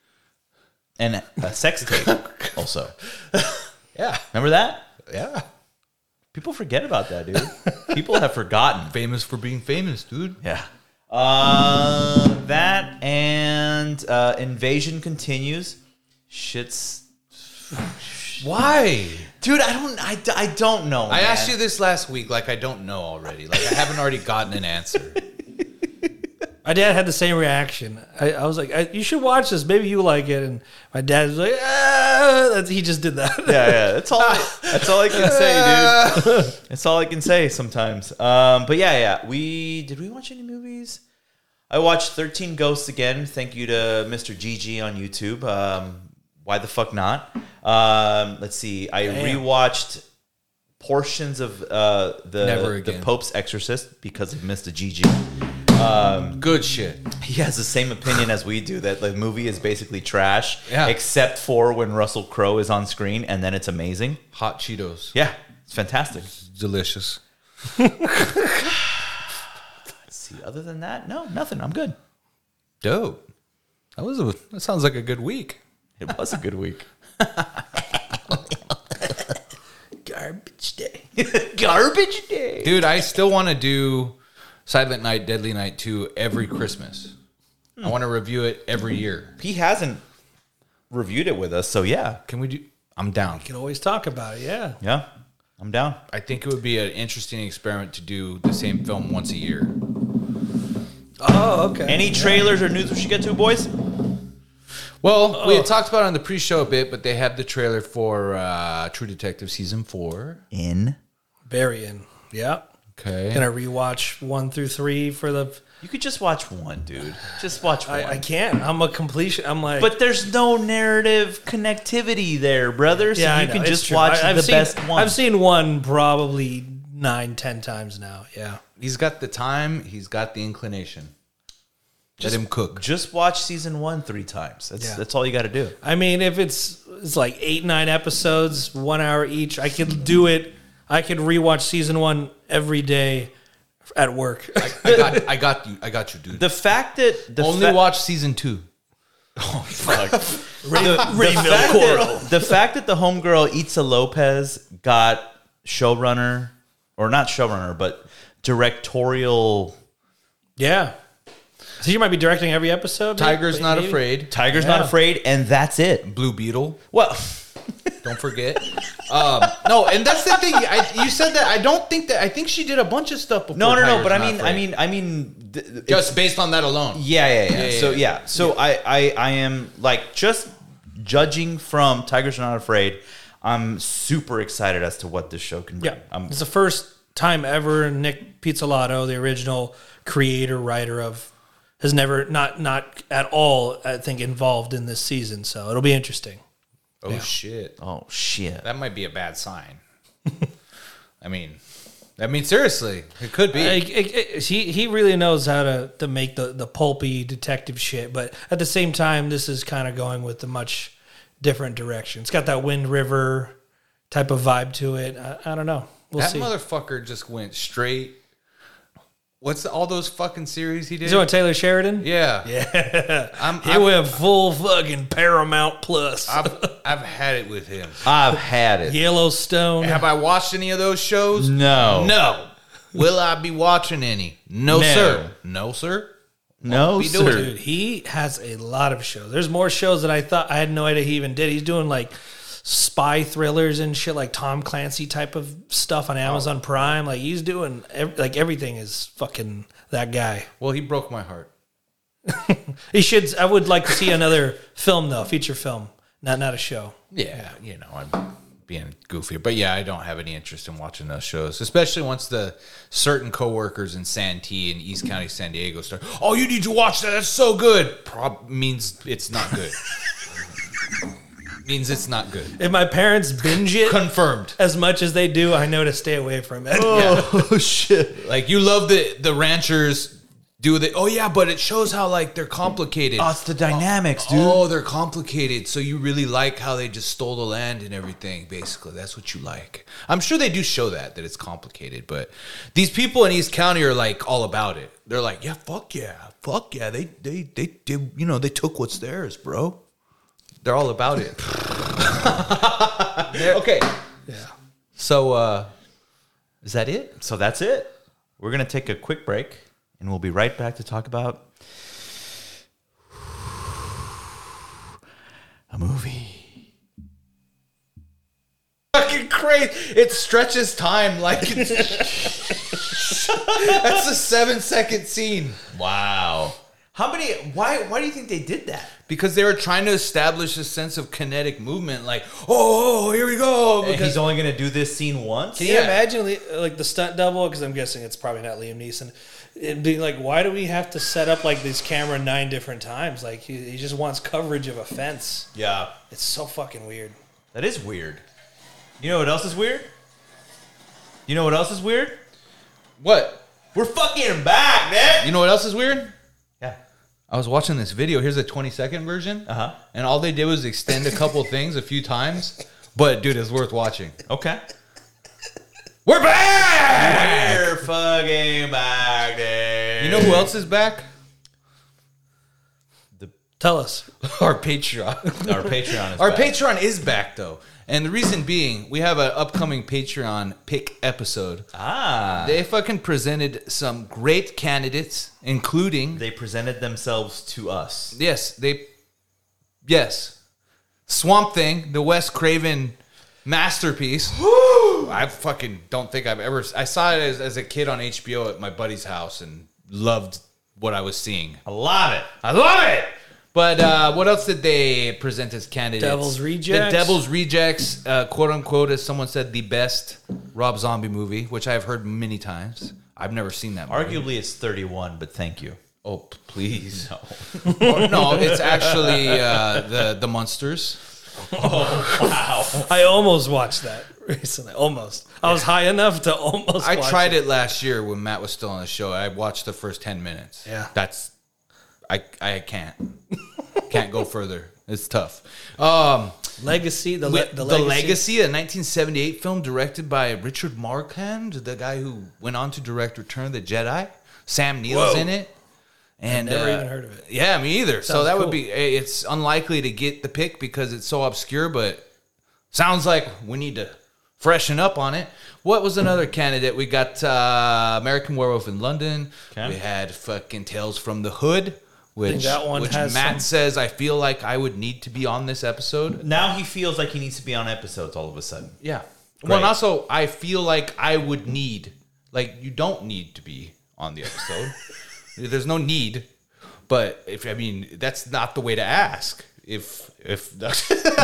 And a sex tape also. Yeah. Remember that? Yeah. People forget about that, dude. People have forgotten. Famous for being famous, dude. Yeah. Uh, that and uh, Invasion continues. Shit's. Why? Dude, I don't I, I don't know. I asked you this last week, like I don't know already. Like I haven't already gotten an answer. My dad had the same reaction. I, I was like, I, "You should watch this. Maybe you like it." And my dad was like, "Ah," that's, he just did that. Yeah, yeah. That's all. I, that's all I can say, dude. That's all I can say sometimes. Um, but yeah, yeah. We did we watch any movies? I watched thirteen Ghosts again. Thank you to Mister G G on YouTube. Um, why the fuck not? Um, let's see. I Damn. rewatched portions of uh, the Never the again. Pope's Exorcist because of Mister G G. Good shit. He has the same opinion as we do that the movie is basically trash, Yeah. except for when Russell Crowe is on screen, and then it's amazing. Hot Cheetos. Yeah, it's fantastic. Delicious. Let's see. Other than that, no, nothing. I'm good. Dope. That was a, that sounds like a good week. It was a good week. Garbage day. Garbage day. Dude, I still want to do Silent Night, Deadly Night two every Christmas. I want to review it every year. He hasn't reviewed it with us, so yeah. Can we do? I'm down. You can always talk about it, yeah. Yeah, I'm down. I think it would be an interesting experiment to do the same film once a year. Oh, okay. Any trailers or news we should get to, boys? Well, we had talked about it on the pre-show a bit, but they have the trailer for uh, True Detective season four. In. Very in. Yeah. Okay. Gonna rewatch one through three for the. You could just watch one, dude. Just watch one. I, I can't. I'm a completion. I'm like. But there's no narrative connectivity there, brother. So yeah, I you know, can it's just true. watch I, I've the seen, best one. I've seen one probably nine, ten times now. Yeah. He's got the time. He's got the inclination. Let him cook. Just watch season one three times. That's Yeah. that's all you got to do. I mean, if it's it's like eight, nine episodes, one hour each, I could do it. I could rewatch season one every day at work. I got, I got you. I got you, dude. The fact that the Only fa- watch season two. the, the, fact that, the fact that the homegirl Itza Lopez got showrunner or not showrunner but directorial. Yeah. So you might be directing every episode. Tiger's maybe? Not Maybe? Afraid. Tiger's Yeah. Not Afraid, and that's it. Blue Beetle. Well, Don't forget. um, no, and that's the thing. I, you said that. I don't think that. I think she did a bunch of stuff before. no, no, no. Tiger's But I Not mean, I Afraid. mean, I mean, th- th- just based on that alone. Yeah, yeah, yeah. Yeah, so yeah, yeah, so I, I, I am like just judging from Tigers Are Not Afraid. I'm super excited as to what this show can bring. Yeah. I'm, It's the first time ever Nick Pizzolatto, the original creator, writer of, has never, not not at all, I think, involved in this season. So it'll be interesting. Oh shit. oh shit! That might be a bad sign. I mean, I mean seriously, it could be. Like, it- it- he he really knows how to, to make the, the pulpy detective shit, but at the same time, this is kind of going with a much different direction. It's got that Wind River type of vibe to it. I, I don't know. We'll that see. motherfucker just went straight. What's the, all those fucking series he did? Is it what Taylor Sheridan? Yeah, Yeah. I'm, He I've, went full fucking Paramount Plus. I've, I've had it with him. I've had it. Yellowstone. Have I watched any of those shows? No, No. Will I be watching any? No, No. sir. No, sir. no, be doing sir. Dude, he has a lot of shows. There's more shows that I thought I had no idea he even did. He's doing like spy thrillers and shit, like Tom Clancy type of stuff on Amazon Prime. Like he's doing ev- like everything is fucking that guy. Well, he broke my heart. He should. I would like to see another film though, feature film, not not a show. Yeah, you know, I'm being goofy. But yeah, I don't have any interest in watching those shows, especially once the certain coworkers in Santee and East County, San Diego start, oh, you need to watch that. That's so good. Prob- means it's not good. means it's not good. If my parents binge it Confirmed. as much as they do, I know to stay away from it. Oh shit! Like you love the the ranchers do the oh yeah, but it shows how like they're complicated. Oh, it's the dynamics, dude. Oh, they're complicated. So you really like how they just stole the land and everything. Basically, that's what you like. I'm sure they do show that that it's complicated, but these people in East County are like all about it. They're like, yeah, fuck yeah, fuck yeah. They they they did, you know, they took what's theirs, bro. They're all about it. Okay. Yeah. So uh is that it? So that's it. We're gonna take a quick break, and we'll be right back to talk about a movie. Fucking crazy. It stretches time like it's that's a seven second scene. Wow. How many? Why? Why do you think they did that? Because they were trying to establish a sense of kinetic movement, like, oh, oh here we go. And Because he's only gonna do this scene once. Can you Yeah. imagine li- like the stunt double? Because I'm guessing it's probably not Liam Neeson. It'd be like, why do we have to set up like this camera nine different times? Like he, he just wants coverage of a fence. Yeah, It's so fucking weird. that is weird. You know what else is weird? You know what else is weird? what? We're fucking back, man. You know what else is weird? Yeah. I was watching this video. Here's a twenty second version. Uh-huh. And all they did was extend a couple things a few times. But, dude, it's worth watching. Okay. We're back! We're fucking back, dude. You know who else is back? Tell us. Our Patreon. Our Patreon is Our back. Patreon is back, though. And the reason being, we have an upcoming Patreon pick episode. Ah. They fucking presented some great candidates, including... They presented themselves to us. Yes, they... Yes. Swamp Thing, the Wes Craven masterpiece. I fucking don't think I've ever... I saw it as, as a kid on H B O at my buddy's house and loved what I was seeing. I love it. I love it! But uh, what else did they present as candidates? Devil's Rejects. The Devil's Rejects, uh, quote unquote, as someone said, the best Rob Zombie movie, which I've heard many times. I've never seen that movie. Arguably, it's thirty-one, but thank you. Oh, p- please. No. Oh, no, it's actually uh, the, the Munsters. I almost watched that recently. Almost. I was high enough to almost I watch tried it last year when Matt was still on the show. I watched the first ten minutes. Yeah. That's... I I can't. Can't go further. It's tough. Um... Legacy, the, Le- le- the, the, Legacy. legacy. a nineteen seventy-eight film directed by Richard Marquand, the guy who went on to direct Return of the Jedi. Sam Neill's Whoa. in it. And Never uh, even heard of it. Yeah, me either. so Sounds that would cool. be, it's unlikely to get the pick because it's so obscure, but sounds like we need to freshen up on it. What was another candidate? We got uh, American Werewolf in London. Okay. We had fucking Tales from the Hood, which, that one which has Matt some- says I feel like I would need to be on this episode. Now he feels like he needs to be on episodes all of a sudden. Yeah. Great. Well, and also, I feel like I would need, like, you don't need to be on the episode. There's no need. But if, I mean, that's not the way to ask. If, if, no,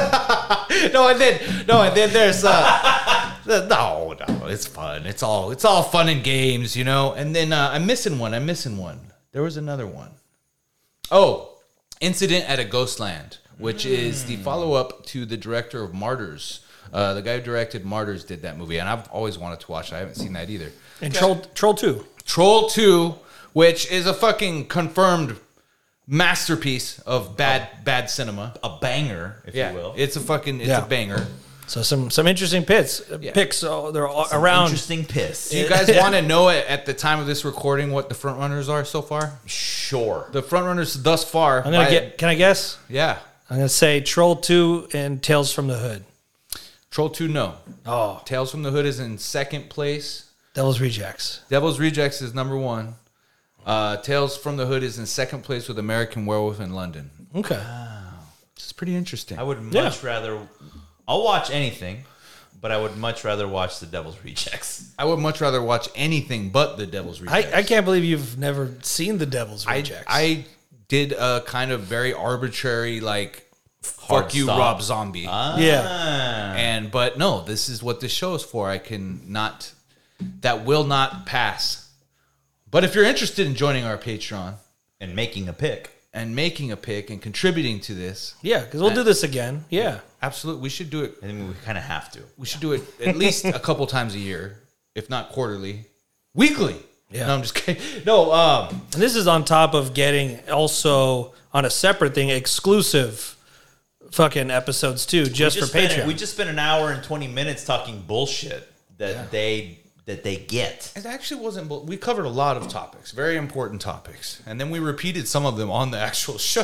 and then, no, and then there's, uh, no, no, it's fun. It's all, it's all fun and games, you know? And then, uh, I'm missing one. I'm missing one. There was another one. Oh, Incident at a Ghostland, which is the follow-up to the director of Martyrs. Uh, the guy who directed Martyrs did that movie, and I've always wanted to watch it. I haven't seen that either. And Troll, Troll two. Troll two, which is a fucking confirmed masterpiece of bad bad cinema. A banger, if Yeah, you will. it's a fucking it's Yeah. a banger. So some some interesting pits. Yeah. Picks. Oh, they're all Some around. Interesting piss. Do you guys want to know it at the time of this recording what the front runners are so far? Sure. The front runners thus far. I'm gonna by- get. Can I guess? yeah. I'm gonna say Troll two and Tales from the Hood. Troll two, no. Oh, Tales from the Hood is in second place. Devil's Rejects. Devil's Rejects is number one. Uh, Tales from the Hood is in second place with American Werewolf in London. Okay. It's pretty interesting. I would Yeah. much rather. I'll watch anything, but I would much rather watch The Devil's Rejects. I would much rather watch anything but the Devil's I, Rejects. I can't believe you've never seen the Devil's I, Rejects. I did a kind of very arbitrary, like, Hard fuck you, stop. Rob Zombie. yeah. Ah. And, but no, this is what this show is for. I can not, that will not pass. But if you're interested in joining our Patreon And making a pick. and making a pick and contributing to this, Yeah, because we'll do this again. Yeah. absolutely, we should do it. I mean, we kind of have to. We should do it at least a couple times a year, if not quarterly, weekly. Yeah. No, I'm just kidding. No, um, And this is on top of getting also on a separate thing exclusive fucking episodes too, just We for spent- Patreon. We just spent an hour and twenty minutes talking bullshit that Yeah. they that they get. it actually wasn't. bu- We covered a lot of topics, very important topics, and then we repeated some of them on the actual show.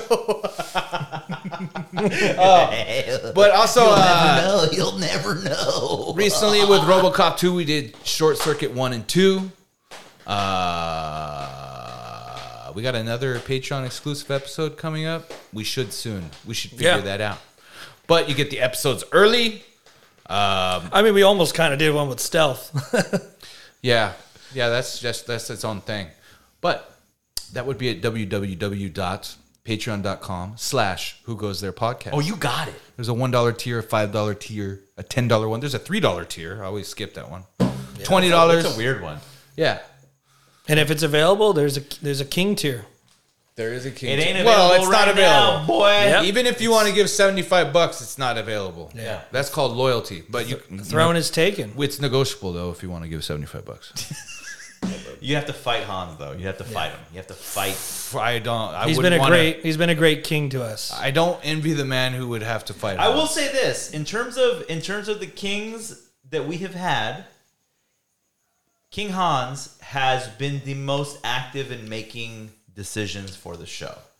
But also, uh, know. You'll never know. recently with RoboCop two, we did Short Circuit one and two. Uh, we got another Patreon exclusive episode coming up. We should soon. We should figure Yeah. that out. But you get the episodes early. I mean, we almost kind of did one with Stealth. Yeah, yeah, that's just that's its own thing. But that would be at www.patreon.com slash who goes there podcast. Oh, you got it. There's a one dollar tier, a five dollar tier, a ten dollar one. There's a three dollar tier. I always skip that one. twenty dollars. That's a weird one. Yeah. And if it's available, there's a there's a king tier. There is a king. It ain't tier. available Well, it's right not available. now, boy. Yep. Even if you want to give seventy-five bucks, it's not available. Yeah. That's called loyalty. But you Throne is taken. it's negotiable though if you want to give seventy-five bucks. You have to fight Hans, though. You have to fight him. You have to fight. I don't I He's wouldn't been a wanna- great he's been a great king to us. I don't envy the man who would have to fight. I him. will say this in terms of in terms of the kings that we have had. King Hans has been the most active in making decisions for the show.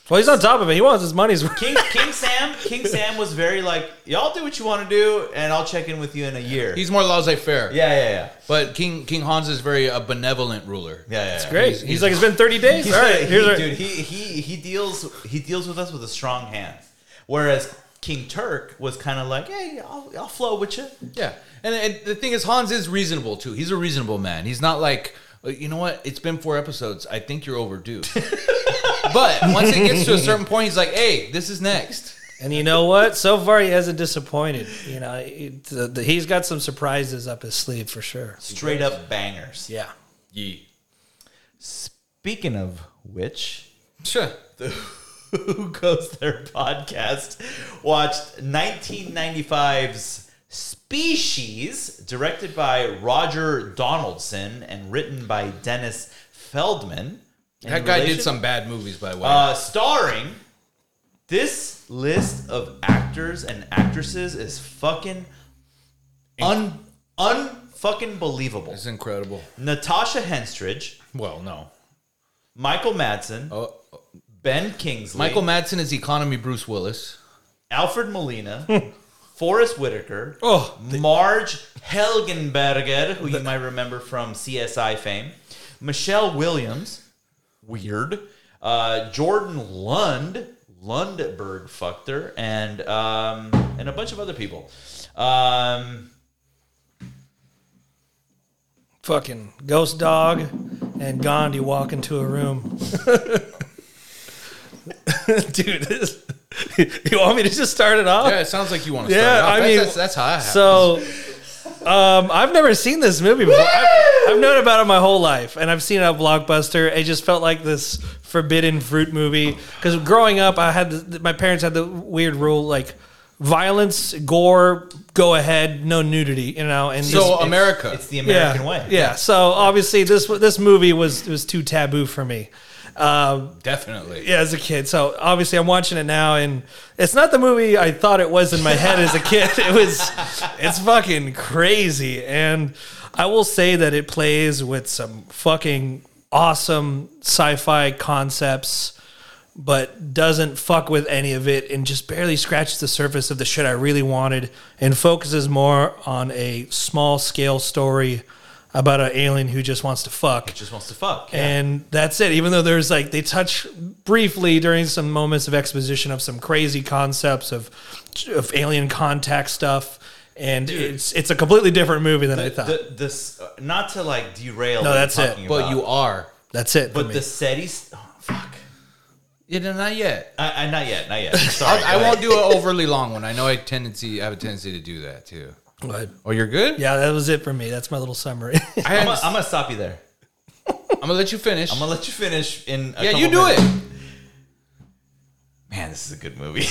Well, he's on top of it. He wants his money's worth. King King Sam King Sam was very like, y'all do what you want to do, and I'll check in with you in a year. He's more laissez-faire. yeah, yeah, yeah, But King King Hans is very a benevolent ruler. yeah, yeah. It's great. He's, He's- like, it's been thirty days. He's All right, he- here's our, dude. He he he deals he deals with us with a strong hand, whereas King Turk was kind of like, hey, I'll, I'll flow with you. Yeah, and, and the thing is, Hans is reasonable too. He's a reasonable man. He's not like, "Uh, you know what? It's been four episodes. I think you're overdue. But once it gets to a certain point, he's like, hey, this is next. And you know what? So far, he hasn't disappointed. You know, he, the, the, he's got some surprises up his sleeve for sure. Straight up bangers. Yeah. Yee. Speaking of which, Sure. the Who Goes There podcast watched nineteen ninety-five's Species, directed by Roger Donaldson and written by Dennis Feldman. In That guy relation- did some bad movies, by the way. Uh, starring, this list of actors and actresses is fucking un unfucking believable. it's incredible. Natasha Henstridge, Well, no. Michael Madsen, Oh, Ben Kingsley, Michael Madsen is economy Bruce Willis. Alfred Molina, Forrest Whitaker, Oh, Marge Helgenberger, who you might remember from C S I fame, Michelle Williams, weird, uh, Jordan Lund, Lundberg fucked her, and um, and a bunch of other people. Um, fucking Ghost Dog and Gandhi walk into a room. Dude, this, you want me to just start it off? Yeah, it sounds like you want to Yeah, start. it off. I That's- mean, that's, that's how I have. So, um, I've never seen this movie before. I've, I've known about it my whole life, and I've seen it at Blockbuster. It just felt like this forbidden fruit movie. Because growing up, I had the, my parents had the weird rule like violence, gore, go ahead, no nudity. You know, and So this- America. it's the American yeah, way. Yeah. So obviously, this this movie was was too taboo for me. Um, Definitely. yeah, as a kid. So obviously, I'm watching it now, and it's not the movie I thought it was in my head as a kid. It was, it's fucking crazy, and I will say that it plays with some fucking awesome sci-fi concepts, but doesn't fuck with any of it, and just barely scratches the surface of the shit I really wanted, and focuses more on a small scale story about an alien who just wants to fuck. Just wants to fuck. Yeah. And that's it. Even though there's like, they touch briefly during some moments of exposition of some crazy concepts of, of alien contact stuff. And it's it's a completely different movie than I thought. The, this, uh, not to like derail. No, what that's you're it. talking But about, you are. That's it. For But me. the SETI. Oh, fuck. Yeah, no, not yet. I, I not yet. Not yet. Sorry. I, I won't do an overly long one. I know I tendency I have a tendency to do that too. Go ahead. Oh, you're good? Yeah, that was it for me. That's my little summary. I I'm, am gonna, I'm gonna stop you there. gonna let you finish. I'm gonna let you finish in. A yeah, couple you do minutes. it. Man, this is a good movie.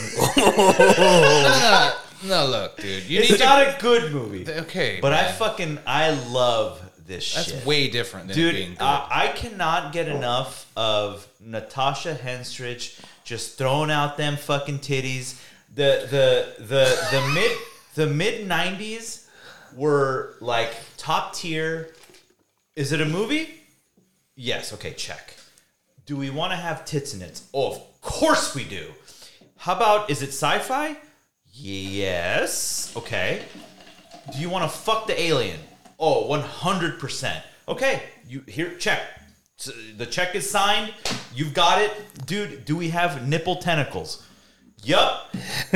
No, no, look, dude. You It's need not a good movie. to. Okay, But I man. fucking I love this That's shit. way different than it being Dude, good. uh, I cannot get enough of Natasha Henstridge just throwing out them fucking titties. The the the the mid the mid nineties were like top tier. Is it a movie? Yes. Okay. Check. Do we want to have tits in it? Oh, of course we do. How about, is it sci-fi? Yes. Okay. Do you want to fuck the alien? Oh, one hundred percent. Okay. You here, check. So the check is signed. You've got it. Dude, do we have nipple tentacles? Yup.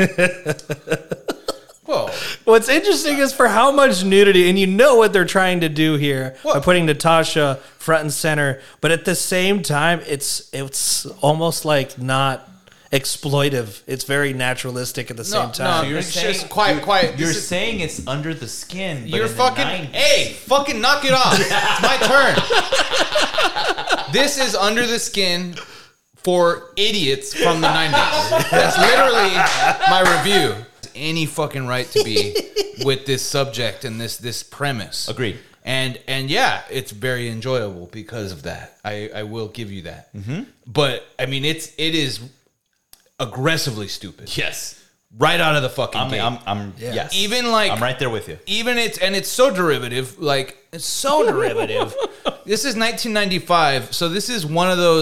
Whoa. What's interesting is for how much nudity, and you know what they're trying to do here by putting Natasha front and center, but at the same time, it's it's almost like not exploitive. It's very naturalistic at the same No, time. no, you're You're saying- just quiet, you're- quiet. You're This is- saying it's under the skin. But You're in the fucking. nineties Hey, fucking knock it off. It's my turn. This is under the skin for idiots from the nineties. That's literally my review. Any fucking right to be with this subject and this this premise. Agreed. And and yeah, it's very enjoyable because of that. I, I will give you that. Mm-hmm. But I mean, it's it is aggressively stupid. Yes. Right out of the fucking I'm, gate. I'm, I'm yes. Even like I'm right there with you. even it's and it's so derivative, like it's so derivative. This is nineteen ninety-five, so this is one of those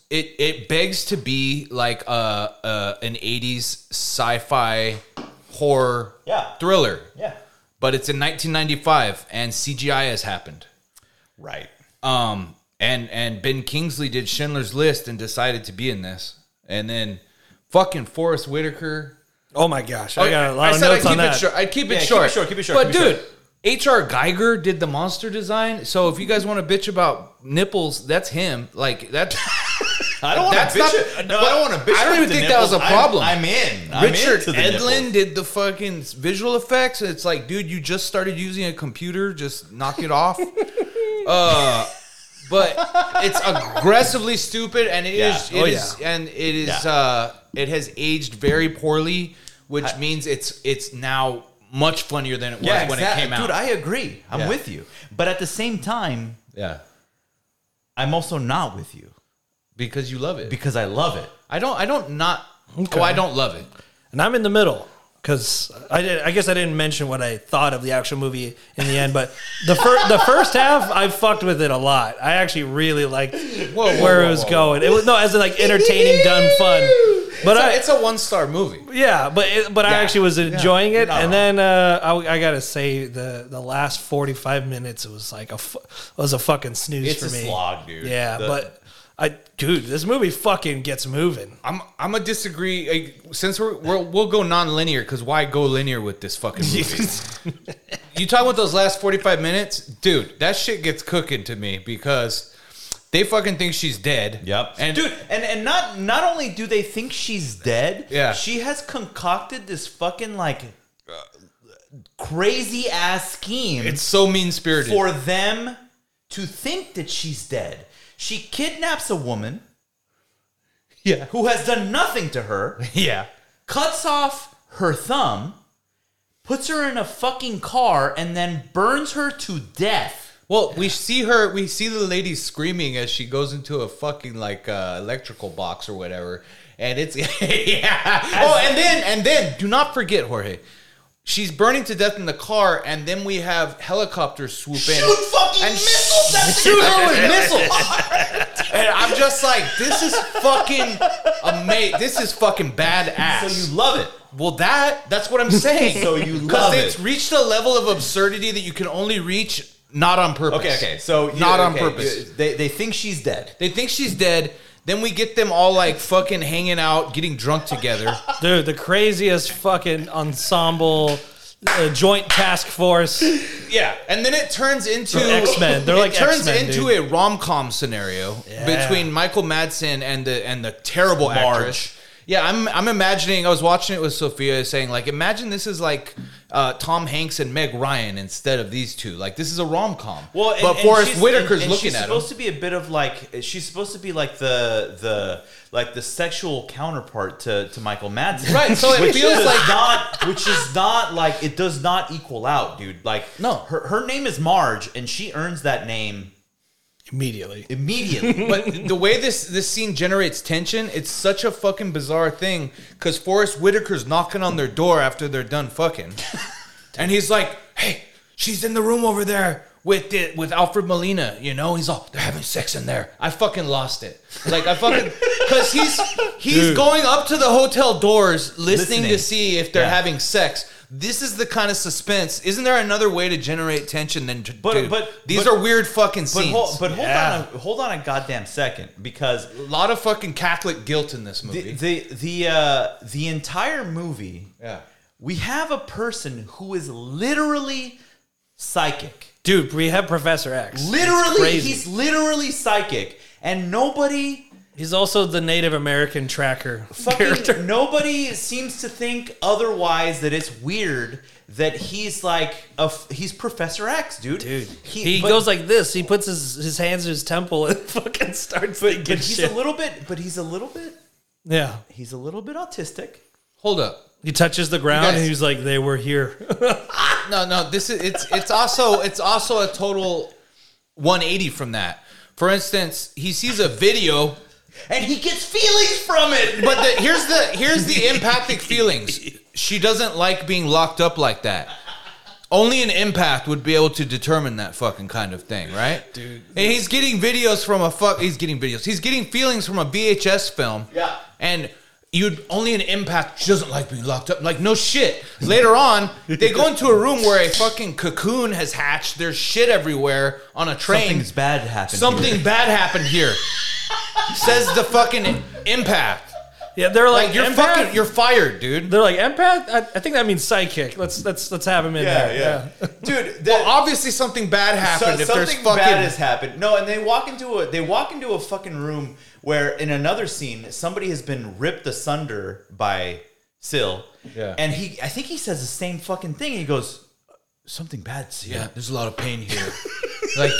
it it begs to be like a, a an eighties sci-fi horror Yeah. thriller. Yeah. But it's in nineteen ninety-five and C G I has happened. Right. Um and and Ben Kingsley did Schindler's List and decided to be in this. And then fucking Forrest Whitaker. Oh my gosh, I got a lot I of said notes I'd on keep that. it short. I'd keep it Yeah, keep short. it short, keep it short, But keep it dude, short. H R. Geiger did the monster design. So if you guys want to bitch about nipples, that's him. Like that's I don't want That's to bitch. not- it. No, I don't want to bitch. I don't about even the think that was a nipples. problem. I'm, I'm in. I'm Richard into the Edlin nipples. did the fucking visual effects. It's like, dude, you just started using a computer. Just knock it off. uh, but it's aggressively stupid, and it Yeah. is. It Oh, is, and it is. Yeah. Uh, it has aged very poorly, which means it's it's now much funnier than it was Yeah, when exactly. it came out. Dude, I agree. I'm Yeah. with you. But at the same time, yeah, I'm also not with you because you love it. because I love it. I don't. I don't not. Okay. Oh, I don't love it. And I'm in the middle because I did. I guess I didn't mention what I thought of the actual movie in the end, but the first the first half I fucked with it a lot. I actually really liked whoa, where it whoa, was whoa. going. It was no, as in like entertaining, done, fun. But It's, I, a, it's a one star movie. yeah, but it, but I Yeah. actually was enjoying it, No. and then uh, I, I gotta say the the last forty five minutes it was like a fu- was a fucking snooze It's for a me. slog, dude. Yeah, The- but I dude, this movie fucking gets moving. I'm I'm a disagree. Like, since we're, we're we'll go non-linear because why go linear with this fucking movie? You talking about those last forty-five minutes, dude? That shit gets cooking to me because they fucking think she's dead. Yep. And dude, and and not not only do they think she's dead, Yeah. she has concocted this fucking like crazy ass scheme it's so mean spirited. for them to think that she's dead. She kidnaps a woman yeah, who has done nothing to her, yeah. cuts off her thumb, puts her in a fucking car, and then burns her to death. Well, we see her. We see the lady screaming as she goes into a fucking like uh, electrical box or whatever, and it's yeah. Oh, and then and then do not forget, Jorge. She's burning to death in the car, and then we have helicopters swoop in. Shoot fucking and missiles at the shoot her car. with missiles. And I'm just like, this is fucking amazing. This is fucking badass. So you love it. Well, that that's what I'm saying. So you because love it's it. reached a level of absurdity that you can only reach not on purpose. Okay, okay. So you- not on okay, purpose. you- they they think she's dead. They think she's dead. Then we get them all like fucking hanging out, getting drunk together. Dude, the craziest fucking ensemble, uh, joint task force. Yeah, and then it turns into They're X-Men. They're it like turns X-Men, into dude. a rom com scenario Yeah. between Michael Madsen and the and the terrible Marge. actress. Yeah, I'm I'm imagining. I was watching it with Sophia, saying like, imagine this is like uh, Tom Hanks and Meg Ryan instead of these two. Like this is a rom com. Well, and, but and Forrest she's- Whitaker's and- and looking she's at him. supposed to be a bit of like she's supposed to be like the the like the sexual counterpart to, to Michael Madsen, Right, so it which feels is like- not which is not like it does not equal out, dude. Like No. her her name is Marge, and she earns that name Immediately. immediately. But the way this this scene generates tension, it's such a fucking bizarre thing because Forrest Whitaker's knocking on their door after they're done fucking, and he's like, "Hey, she's in the room over there with it with Alfred Molina." You know, he's all, "They're having sex in there." I fucking lost it. Like I fucking because he's he's Dude. going up to the hotel doors, listening, Listening. to see if they're Yeah. having sex. This is the kind of suspense. Isn't there another way to generate tension than to But- dude, but- these but- are weird fucking But scenes. hold, but hold Yeah. on a, hold on a goddamn second, because A lot of fucking Catholic guilt in this the movie. the the, uh, the entire movie, yeah. we have a person who is literally psychic. Dude, we have Professor X. It's Literally, crazy. he's literally psychic, and nobody, He's also the Native American tracker fucking character. nobody seems to think otherwise that it's weird that he's like a f- he's Professor X, dude. Dude, he, he but- goes like this. He puts his, his hands in his temple and fucking starts thinking but he's shit. a little bit, but he's a little bit, yeah. he's a little bit autistic. Hold up. He touches the ground guys- and he's like, "They were here." No, no. This is it's it's also it's also a total one eighty from that. For instance, he sees a video, And he gets feelings from it. but the, here's the here's the empathic feelings. She doesn't like being locked up like that. Only an empath would be able to determine that fucking kind of thing, right? Dude. And he's getting videos from a fuck. He's getting videos. He's getting feelings from a V H S film. Yeah. And you'd only an empath. She doesn't like being locked up. Like, no shit. Later on, they go into a room where a fucking cocoon has hatched. There's shit everywhere on a train. Something's bad happened. Something here. bad happened here. Says the fucking empath. Yeah, they're like, Like, you're empath? fucking. You're fired, dude. They're like empath. I, I think that means psychic. Let's let's let's have him in Yeah, there. yeah, dude. Well, obviously something bad So, happened. if there's something fucking bad has happened. No, and they walk into a they walk into a fucking room where in another scene somebody has been ripped asunder by Syl. Yeah. And he I think he says the same fucking thing. He goes, something bad's here. Yeah, there's a lot of pain here. like,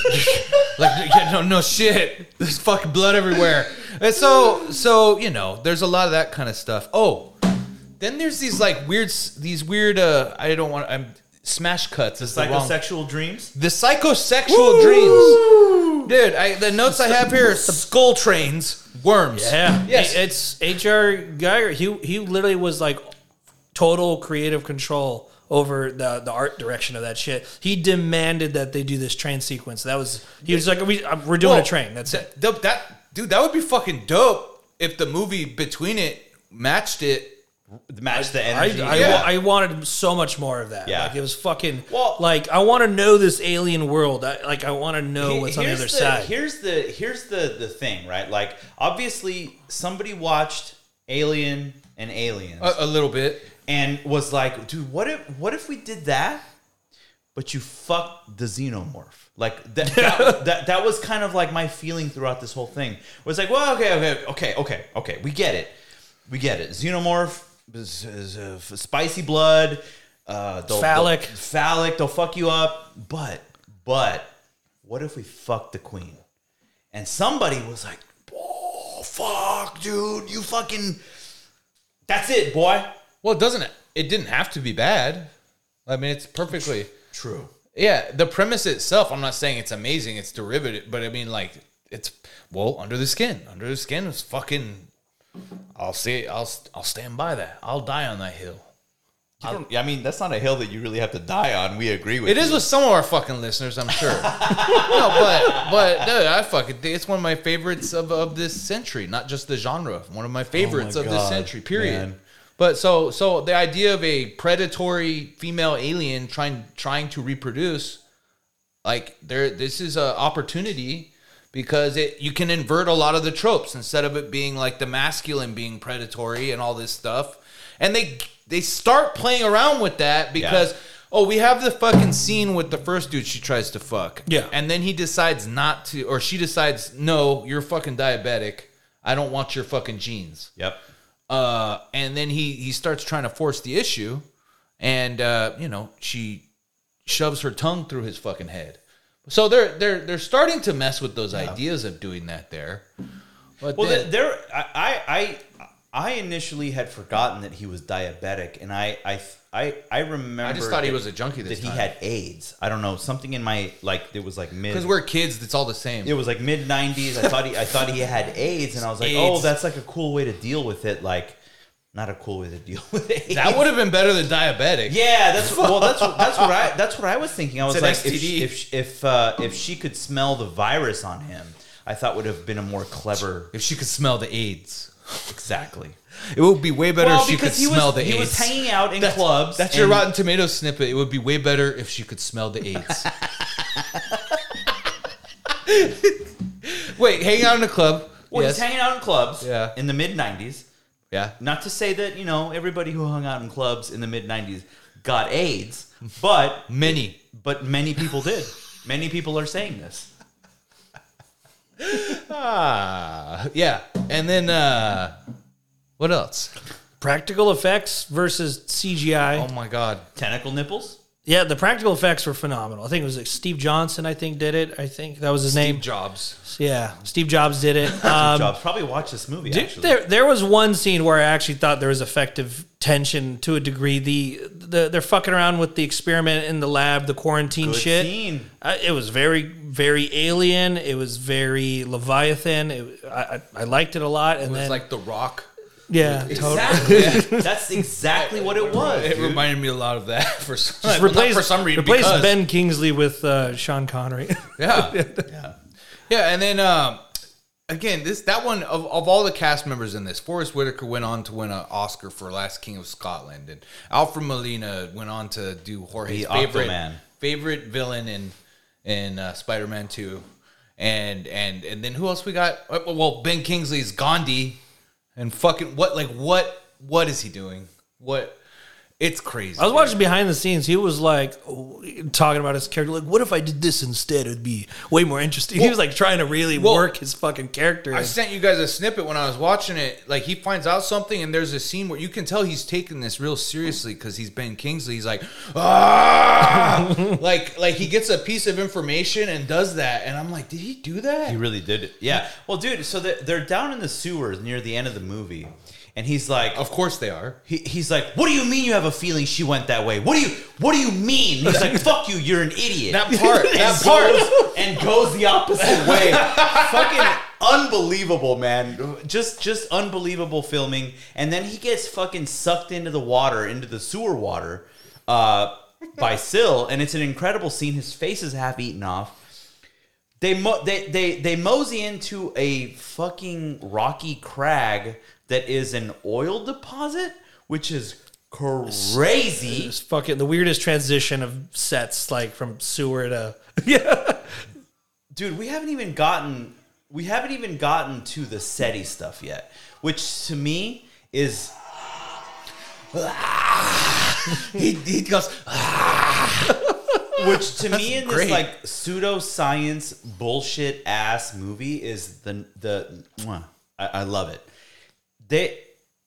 like yeah, no, no shit. There's fucking blood everywhere. And so, so you know, there's a lot of that kind of stuff. Oh, then there's these like weird, these weird. Uh, I don't want. I'm smash cuts. Is the wrong. Psychosexual dreams? The psychosexual dreams, dude. I, the notes I have here are skull trains, worms. Yeah. Yes. It's H R Geiger. He he literally was like total creative control over the the art direction of that shit. He demanded that they do this train sequence. That was he was like, we uh, we're doing Well, a train. That's it. That, that dude, that would be fucking dope if the movie between it matched it. Match the I, energy. I, Yeah. I wanted so much more of that. Yeah. Like it was fucking. Well- like I want to know this alien world. I, like I want to know He- what's on the here's other side. Here's the here's the the thing, right? Like obviously somebody watched Alien and Aliens A, a little bit. and was like, dude, what if what if we did that, but you fucked the xenomorph? Like that that, that that was kind of like my feeling throughout this whole thing. Was like, well, okay, okay, okay, okay, okay, we get it, we get it. Xenomorph is, is uh, spicy blood, uh, they'll, Phallic. they'll, phallic. They'll fuck you up, but but what if we fuck the queen? And somebody was like, oh fuck, dude, you fucking. That's it, boy. Well, it doesn't. It didn't have to be bad. I mean, it's perfectly True. Yeah, the premise itself. I'm not saying it's amazing. It's derivative, but I mean, like, it's well under the skin. Under the skin is fucking. I'll say. I'll. I'll stand by that. I'll die on that hill. I, don't, I mean, that's not a hill that you really have to die on. We agree with It you. is with some of our fucking listeners, I'm sure. no, but but no, I fucking think it's one of my favorites of, of this century, not just the genre. One of my favorites Oh my of this God, century, period. man. But so so the idea of a predatory female alien trying trying to reproduce, like there, this is an opportunity because it you can invert a lot of the tropes instead of it being like the masculine being predatory and all this stuff, and they they start playing around with that because. Yeah. Oh, we have the fucking scene with the first dude she tries to fuck. Yeah. And then he decides not to, or she decides, no, you're fucking diabetic. I don't want your fucking genes. Yep. Uh, and then he, he starts trying to force the issue. And, uh, you know, she shoves her tongue through his fucking head. So they're, they're, they're starting to mess with those ideas of doing that there. But Well, then, there, I, I, I initially had forgotten that he was diabetic, and I, I, I, I remember. I just thought he that- was a junkie this that time. he had AIDS. I don't know, something in my like. It was like mid. because we're kids, it's all the same. It was like mid nineties. I thought he, I thought he had AIDS, and I was like, AIDS. oh, that's like a cool way to deal with it. Like, not a cool way to deal with AIDS. that would have been better than diabetic. Yeah, that's well, that's what, that's what I that's what I was thinking. I was It's an like, S T D. if if if, uh, if she could smell the virus on him, I thought would have been a more clever. If she could smell the AIDS. Exactly. It would be way better Well, if she could because he smell was the he AIDS. was hanging out in That's- clubs. That's your and- Rotten Tomatoes snippet. It would be way better if she could smell the AIDS. Wait, hang out in a club. Well, yes. he's hanging out in clubs. Yeah. In the mid nineties. yeah. Not to say that you know everybody who hung out in clubs in the mid nineties got AIDS, but Many. but many people did. Many people are saying this. Ah, yeah. And then uh what else? Practical effects versus C G I. Oh my god. Tentacle nipples. Yeah, the practical effects were phenomenal. I think it was like Steve Johnson. I think did it. I think that was his Steve name. Jobs. Yeah, Steve Jobs did it. Um, Jobs probably watched this movie. Dude, Actually, there, there was one scene where I actually thought there was effective tension to a degree. The, the they're fucking around with the experiment in the lab, the quarantine Good shit. scene. I, it was very, very alien. It was very Leviathan. It, I, I I liked it a lot. And It was then like The Rock. Yeah, totally. Exactly. That's exactly what it was. It dude. reminded me a lot of that for some, Just well, replace, not for some reason. replace because- Ben Kingsley with uh, Sean Connery. Yeah, yeah, yeah. And then um, again, this that one of, of all the cast members in this, Forrest Whitaker went on to win an Oscar for Last King of Scotland, and Alfred Molina went on to do Jorge's The favorite Aquaman. favorite villain in in uh, Spider-Man two, and and and then who else we got? Uh, Well, Ben Kingsley's Gandhi, and fucking what like what what is he doing? What? It's crazy. I was watching behind the scenes. He was like talking about his character. Like, what if I did this instead? It'd be way more interesting. he was like trying to really well, work his fucking character. I in. sent you guys a snippet when I was watching it. Like, he finds out something, and there's a scene where you can tell he's taking this real seriously because he's Ben Kingsley. He's like, ah, like, like he gets a piece of information and does that, and I'm like, did he do that? He really did it. Yeah. Well, dude, so they're, they're down in the sewers near the end of the movie. And he's like, Of course they are. he, he's like, what do you mean you have a feeling she went that way? What do you what do you mean? He's like, fuck you, you're an idiot. That part, and that part. goes, and goes the opposite way. Fucking unbelievable, man. Just just unbelievable filming. And then he gets fucking sucked into the water, into the sewer water, uh, by Syl, and it's an incredible scene. His face is half eaten off. They mo- they they they mosey into a fucking rocky crag that is an oil deposit, which is crazy. It's fucking the weirdest transition of sets, like from sewer to yeah. Dude, we haven't even gotten we haven't even gotten to the SETI stuff yet, which to me is He, he goes, which to me in this great. like pseudoscience bullshit ass movie is the the mwah, I, I love it. They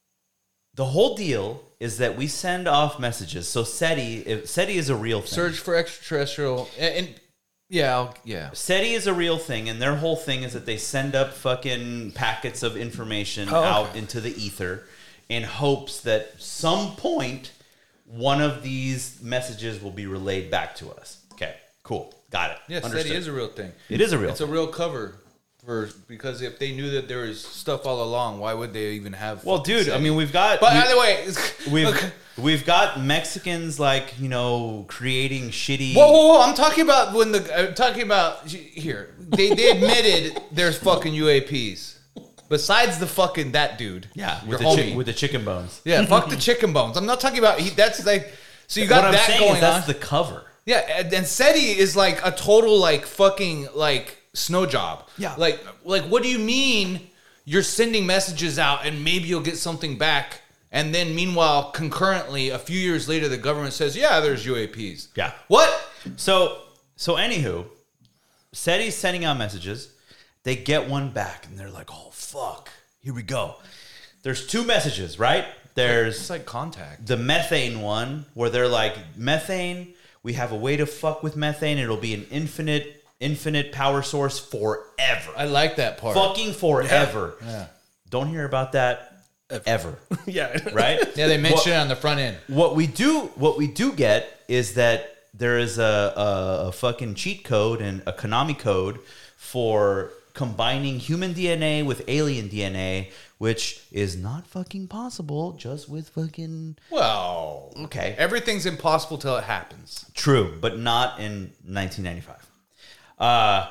the whole deal is that we send off messages. So SETI, if SETI is a real thing. search for extraterrestrial, and, and yeah, I'll, yeah. SETI is a real thing, and their whole thing is that they send up fucking packets of information Oh, okay. out into the ether in hopes that some point one of these messages will be relayed back to us. Okay, cool. Got it. Yes, Understood. SETI is a real thing. It is a real It's a real cover. For, because if they knew that there was stuff all along, why would they even have? Well, fucking dude, I SETI? mean, we've got... But we- either way, We've okay. we've got Mexicans like you know creating shitty. Whoa, whoa, whoa! I'm talking about when the I'm talking about here. They they admitted there's fucking U A Ps. Besides the fucking that dude, Yeah, your with the, homie. chick- with the chicken bones. yeah, fuck the chicken bones. I'm not talking about he, that's like. So you got what I'm that saying going is that's on. the cover. Yeah, and, and SETI is like a total like fucking like snow job. Yeah. Like like what do you mean you're sending messages out and maybe you'll get something back, and then meanwhile concurrently a few years later the government says, yeah, there's U A Ps. Yeah. What? So so anywho, SETI's sending out messages. They get one back and they're like, oh fuck, here we go. There's two messages, right? There's It's like contact. the methane one where they're like, methane, we have a way to fuck with methane. It'll be an infinite, infinite power source forever. I like that part. Fucking forever. Yeah. Don't hear about that ever. yeah. Right? Yeah, they mention What- it on the front end. What we do, what we do get is that there is a, a, a fucking cheat code and a Konami code for combining human D N A with alien D N A, which is not fucking possible just with fucking... Well, Okay. everything's impossible till it happens. True, but not in nineteen ninety-five. Uh,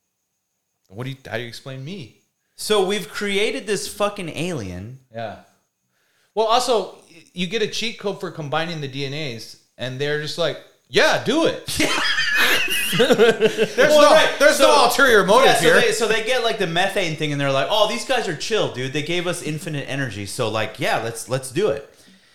What do you? How do you explain me? so we've created this fucking alien. Yeah. Well, also, you get a cheat code for combining the D N As, and they're just like, yeah, do it. there's Well, no, right. there's no So- ulterior motive Yeah, so here. they, so they get like the methane thing, and they're like, "Oh, these guys are chill, dude. They gave us infinite energy, so like, yeah, let's let's do it."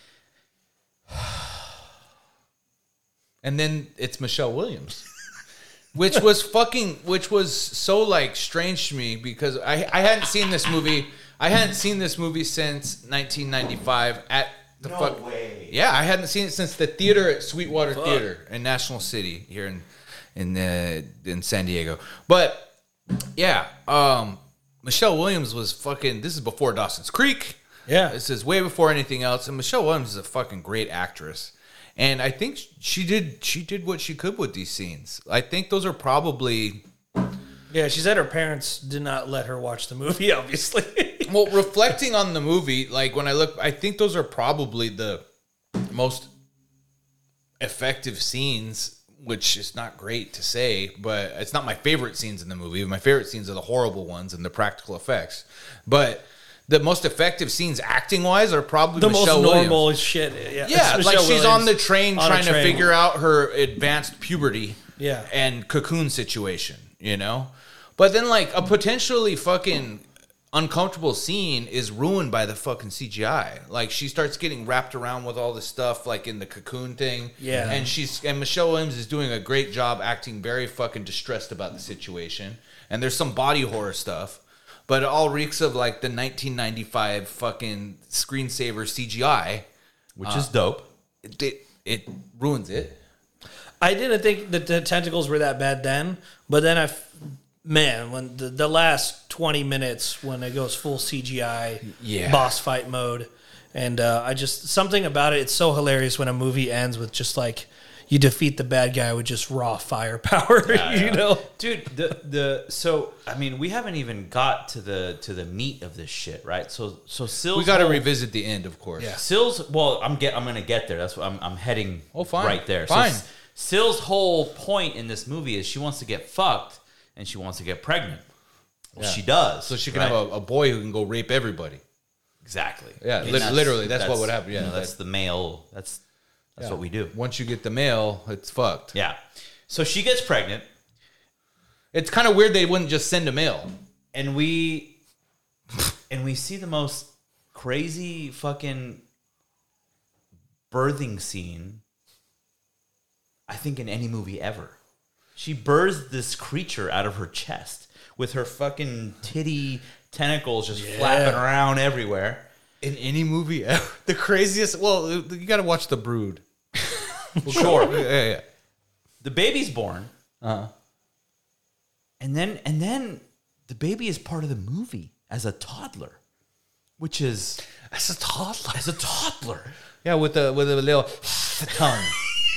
And then it's Michelle Williams, which was fucking, which was so like strange to me because I I hadn't seen this movie. I hadn't seen this movie since nineteen ninety-five at the No fuck. way. Yeah, I hadn't seen it since the theater at Sweetwater Theater in National City here in in uh, in San Diego. But yeah, um, Michelle Williams was fucking. This is before Dawson's Creek. Yeah. This is way before anything else. And Michelle Williams is a fucking great actress. And I think she did she did what she could with these scenes. I think those are probably Yeah, she said her parents did not let her watch the movie, obviously. Well, reflecting on the movie, like when I look, I think those are probably the most effective scenes, which is not great to say, but it's not my favorite scenes in the movie. My favorite scenes are the horrible ones and the practical effects. But the most effective scenes acting wise are probably The Michelle most Williams. normal shit. Yeah, Yeah, it's like Michelle she's on the Williams train on a trying to train. figure out her advanced puberty Yeah. and cocoon situation, you know? But then, like, a potentially fucking uncomfortable scene is ruined by the fucking C G I. Like, she starts getting wrapped around with all this stuff, like in the cocoon thing. Yeah. And she's and Michelle Williams is doing a great job acting very fucking distressed about the situation. And there's some body horror stuff. But it all reeks of, like, the nineteen ninety-five fucking screensaver C G I. Which is dope. It, it, it ruins it. I didn't think that the tentacles were that bad then, but then I, f- man, when the, the last twenty minutes when it goes full C G I Yeah. boss fight mode, and uh, I just something about it. It's so hilarious when a movie ends with just like you defeat the bad guy with just raw firepower. you know, Dude, the the so I mean, we haven't even got to the to the meat of this shit, right? So so Sills We got to whole- revisit the end, of course. Yeah. Sills, well, I'm get I'm gonna get there. That's what I'm I'm heading Oh, fine. right there. Fine. So S- Sills' whole point in this movie is she wants to get fucked and she wants to get pregnant. Well, Yeah. she does. So she can right? have a, a boy who can go rape everybody. Exactly. Yeah, And lit- literally, that's what would happen. Yeah, you know, that's that- the male. That's that's what we do. Once you get the male, it's fucked. Yeah. So she gets pregnant, It's kind of weird they wouldn't just send a male. and we and we see the most crazy fucking birthing scene I think in any movie ever. She births this creature out of her chest with her fucking titty tentacles just flapping around everywhere. In any movie ever. The craziest. Well, you got to watch The Brood. Sure. Yeah, yeah, yeah. The baby's born, Uh-huh. and then and then the baby is part of the movie as a toddler, which is That's a toddler. as a toddler. Yeah, with a with a little tongue.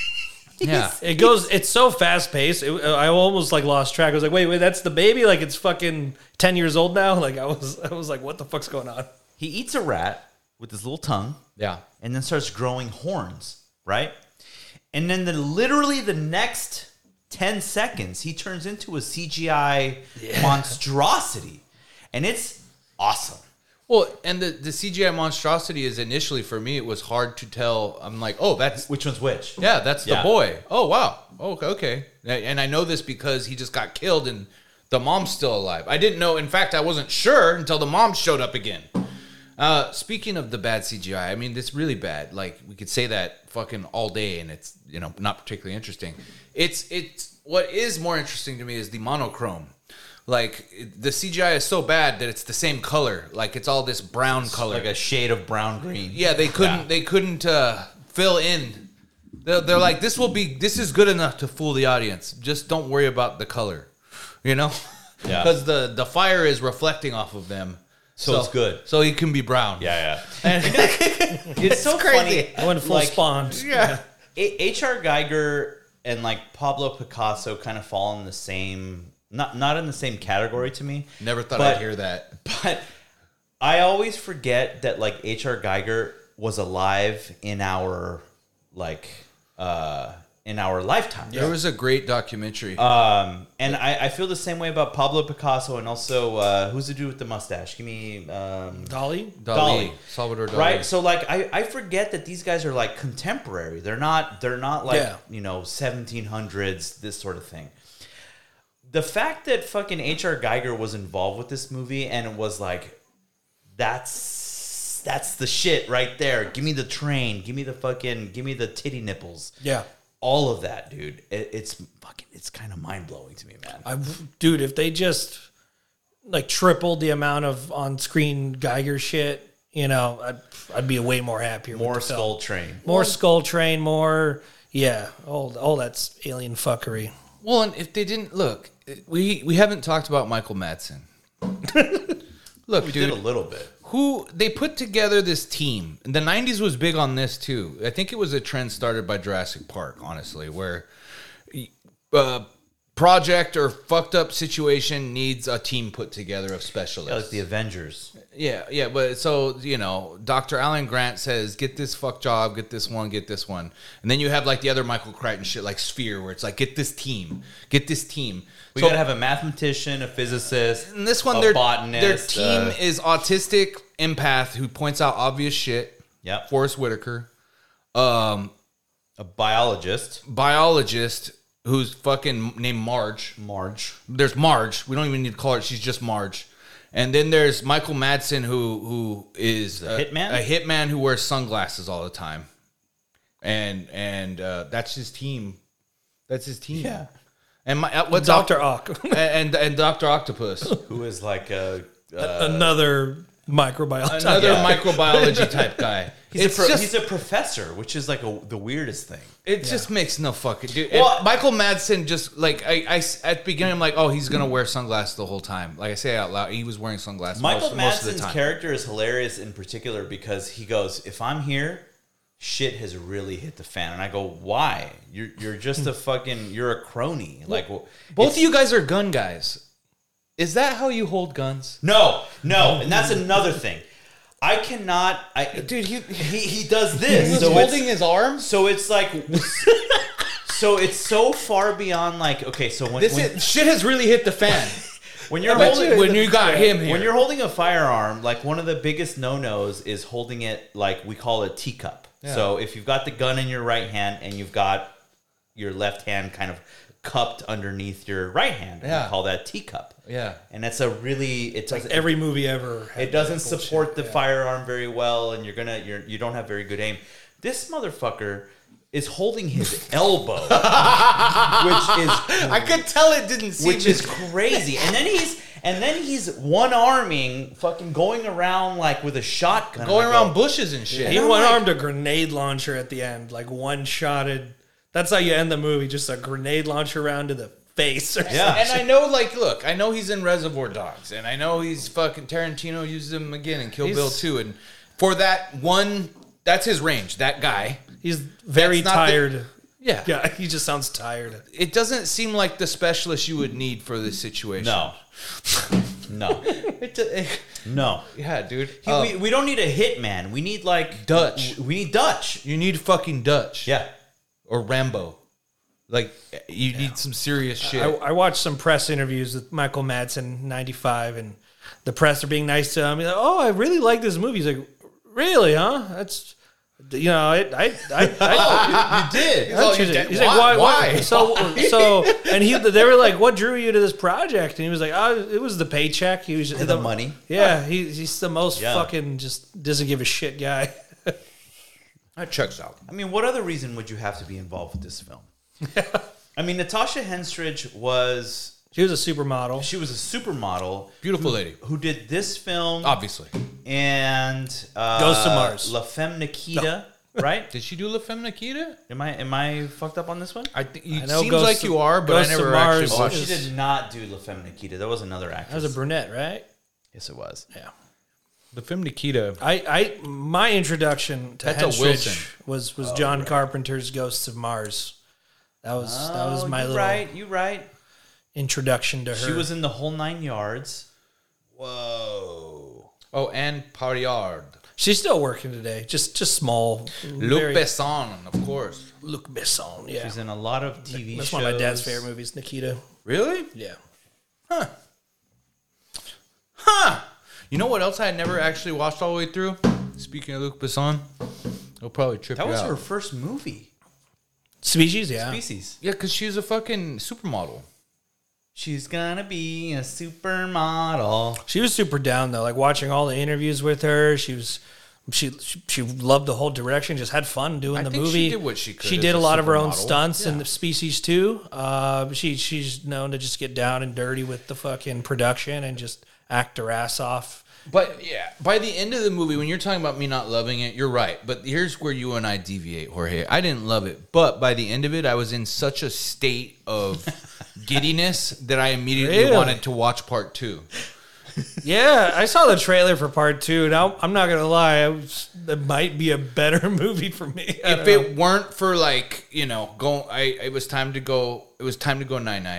Yeah. it goes. It's so fast paced. It, I almost like lost track. I was like, wait, wait, that's the baby. Like it's fucking ten years old now. Like I was, I was like, what the fuck's going on? He eats a rat with his little tongue, Yeah. and then starts growing horns, right? And then the literally the next ten seconds, he turns into a C G I monstrosity, and it's awesome. Well, and the, the C G I monstrosity is initially, for me, it was hard to tell. I'm like, oh, that's, Which one's which? yeah, that's the Yeah. boy. Oh, wow. Oh, okay. And I know this because he just got killed and the mom's still alive. I didn't know. In fact, I wasn't sure until the mom showed up again. Uh, speaking of the bad C G I, I mean, it's really bad. Like, we could say that fucking all day and it's, you know, not particularly interesting. It's, it's, what is more interesting to me is the monochrome. Like, it- the C G I is so bad that it's the same color. Like, it's all this brown color. Like a shade of brown green. Yeah, they couldn't. Yeah. They couldn't uh, fill in. They're, they're like, this will be. This is good enough to fool the audience. Just don't worry about the color, you know, Yeah. because the the fire is reflecting off of them. So it's good. So it can be brown. Yeah, yeah. it's so crazy. funny. I went full Like, spawn. Yeah. H R. Geiger and like Pablo Picasso kind of fall in the same, not not in the same category to me. Never thought But- I'd hear that. But I always forget that like H R. Geiger was alive in our like uh in our lifetime. There was a great documentary. Um, and I, I feel the same way about Pablo Picasso and also uh, who's the dude with the mustache? Give me um, Dolly. Dali, Dali. Salvador Dali. right. So like I, I forget that these guys are like contemporary. They're not they're not like Yeah. you know seventeen hundreds this sort of thing. The fact that fucking H R. Geiger was involved with this movie and it was like that's that's the shit right there. Give me the train. Give me the fucking. Give me the titty nipples. Yeah. All of that, dude. It, it's fucking. It's kind of mind blowing to me, man. I, dude, if they just like tripled the amount of on-screen Geiger shit, you know, I'd, I'd be way more happier. More with the film. Skull Train. more Skull Train, more yeah, all all that's alien fuckery. Well, and if they didn't look, we we haven't talked about Michael Madsen. Look, We dude, did a little bit. who they put together this team. And the nineties was big on this too. I think it was a trend started by Jurassic Park, honestly, where uh, project or fucked up situation needs a team put together of specialists. Yeah, like the Avengers. Yeah, yeah, but so, you know, Doctor Alan Grant says, get this fuck job, get this one, get this one. And then you have like the other Michael Crichton shit like Sphere where it's like, get this team, get this team. We so, gotta have a mathematician, a physicist, and this one, a their, botanist. their team uh, is autistic empath who points out obvious shit. Yep. Forrest Whitaker. Um, a biologist. Biologist who's fucking named Marge. Marge. There's Marge. We don't even need to call her. She's just Marge. And then there's Michael Madsen, who who is a hitman, a hitman who wears sunglasses all the time, and and uh, that's his team. That's his team. Yeah. And my, uh, what's Doctor Ock. and and Doctor Octopus, Who is like a uh, Another microbiologist. another Yeah. microbiology type guy. he's, it's a pro- just he's a professor, which is like a, the weirdest thing. it just makes no fucking dude. Well, And Michael Madsen just like I, I at the beginning I'm like, oh, he's gonna wear sunglasses the whole time. Like I say out loud, he was wearing sunglasses. Michael most, most of the Madsen's time. character is hilarious in particular because he goes, if I'm here, shit has really hit the fan. And I go, why? You're you're just a fucking, you're a crony. Like Both it's- of you guys are gun guys. Is that how you hold guns? No, no. And that's another thing. I cannot, I, Dude, he he, he does this. he was so holding it's, his arms. so it's like, so it's so far beyond like, okay, so when, This when, is, shit has really hit the fan. when you're Bet holding, you when you got him here. when you're holding a firearm, like one of the biggest no-nos is holding it like we call a teacup. Yeah. So if you've got the gun in your right hand and you've got your left hand kind of cupped underneath your right hand, Yeah. we call that teacup. Yeah. And that's a really, it Like doesn't, every movie ever. had it doesn't that bullshit. support the Yeah. firearm very well, and you're gonna, you're, you don't have very good aim. This motherfucker is holding his elbow, which is I could tell it didn't seem which is crazy. And then he's and then he's one arming, fucking going around like with a shotgun, going I around go, bushes and shit. He I'm one like- armed a grenade launcher at the end, like one shotted. That's how you end the movie. Just a grenade launcher round to the face. Or Yeah. And I know, like, look, I know he's in Reservoir Dogs, and I know he's fucking Tarantino uses him again in Kill He's- Bill too. And for that one, that's his range. That guy. He's very That's not the- tired. Yeah. Yeah, he just sounds tired. It doesn't seem like the specialist you would need for this situation. No, no, It, it, no. yeah, dude. He, Uh, we, we don't need a hitman. We need like Dutch. We need Dutch. you need fucking Dutch. Yeah. Or Rambo. Like, you need some serious shit. I, I watched some press interviews with Michael Madsen, ninety-five, and the press are being nice to him. He's like, "Oh, I really like this movie." He's like, "Really, huh? That's, you know, I, I, I, I you did. I choose it." He's like, "Why? Why?" So, so, and he, they were like, "What drew you to this project?" And he was like, "Oh, it was the paycheck. He was the money. Yeah, he, he's the most Yeah. fucking just doesn't give a shit guy." That checks out. I mean, what other reason would you have to be involved with this film? I mean, Natasha Henstridge was She was a supermodel. she was a supermodel Beautiful lady. who did this film Obviously. and uh, Goes to Mars. La Femme Nikita, right? Did she do La Femme Nikita? Am I am I fucked up on this one? I think it I know seems Ghost like of- you are, but I Ghost of never Mars actually Oh, watched she it. did not do La Femme Nikita. That was another That actress. was a brunette, right? yes, it was. Yeah. La Femme Nikita. I, I my introduction to That's a Henstridge Wilson. was was John Carpenter's Ghosts of Mars. That was that was Oh, my you little right. You right. introduction to her. She was in the whole nine yards. Whoa. Oh, and Pariard. She's still working today. Just just small. Luc very- Besson, of course. Luc Besson. Yeah, She's in a lot of T V that's shows. one of my dad's favorite movies. Nikita. Really? Yeah. Huh. You know what else I had never actually watched all the way through? Speaking of Luc Besson, it'll probably trip That you was out. her first movie. Species. Yeah. Species. Yeah, because she's a fucking supermodel. She's gonna be a supermodel. She was super down though. Like watching all the interviews with her, she was. She, she she loved the whole direction. Just had fun doing I the think movie. she did what she could She as did a a lot of her own supermodel. stunts in Yeah. the Species too. Uh, she she's known to just get down and dirty with the fucking production and just act her ass off. But yeah, by the end of the movie, when you're talking about me not loving it, you're right. But here's where you and I deviate, Jorge. I didn't love it, but by the end of it, I was in such a state of giddiness that I immediately Really? wanted to watch part two. Yeah, I saw the trailer for part two. Now I'm not gonna lie, I was, it might be a better movie for me. I If don't know. it weren't for like you know, go, I it was time to go. It was time to go night night.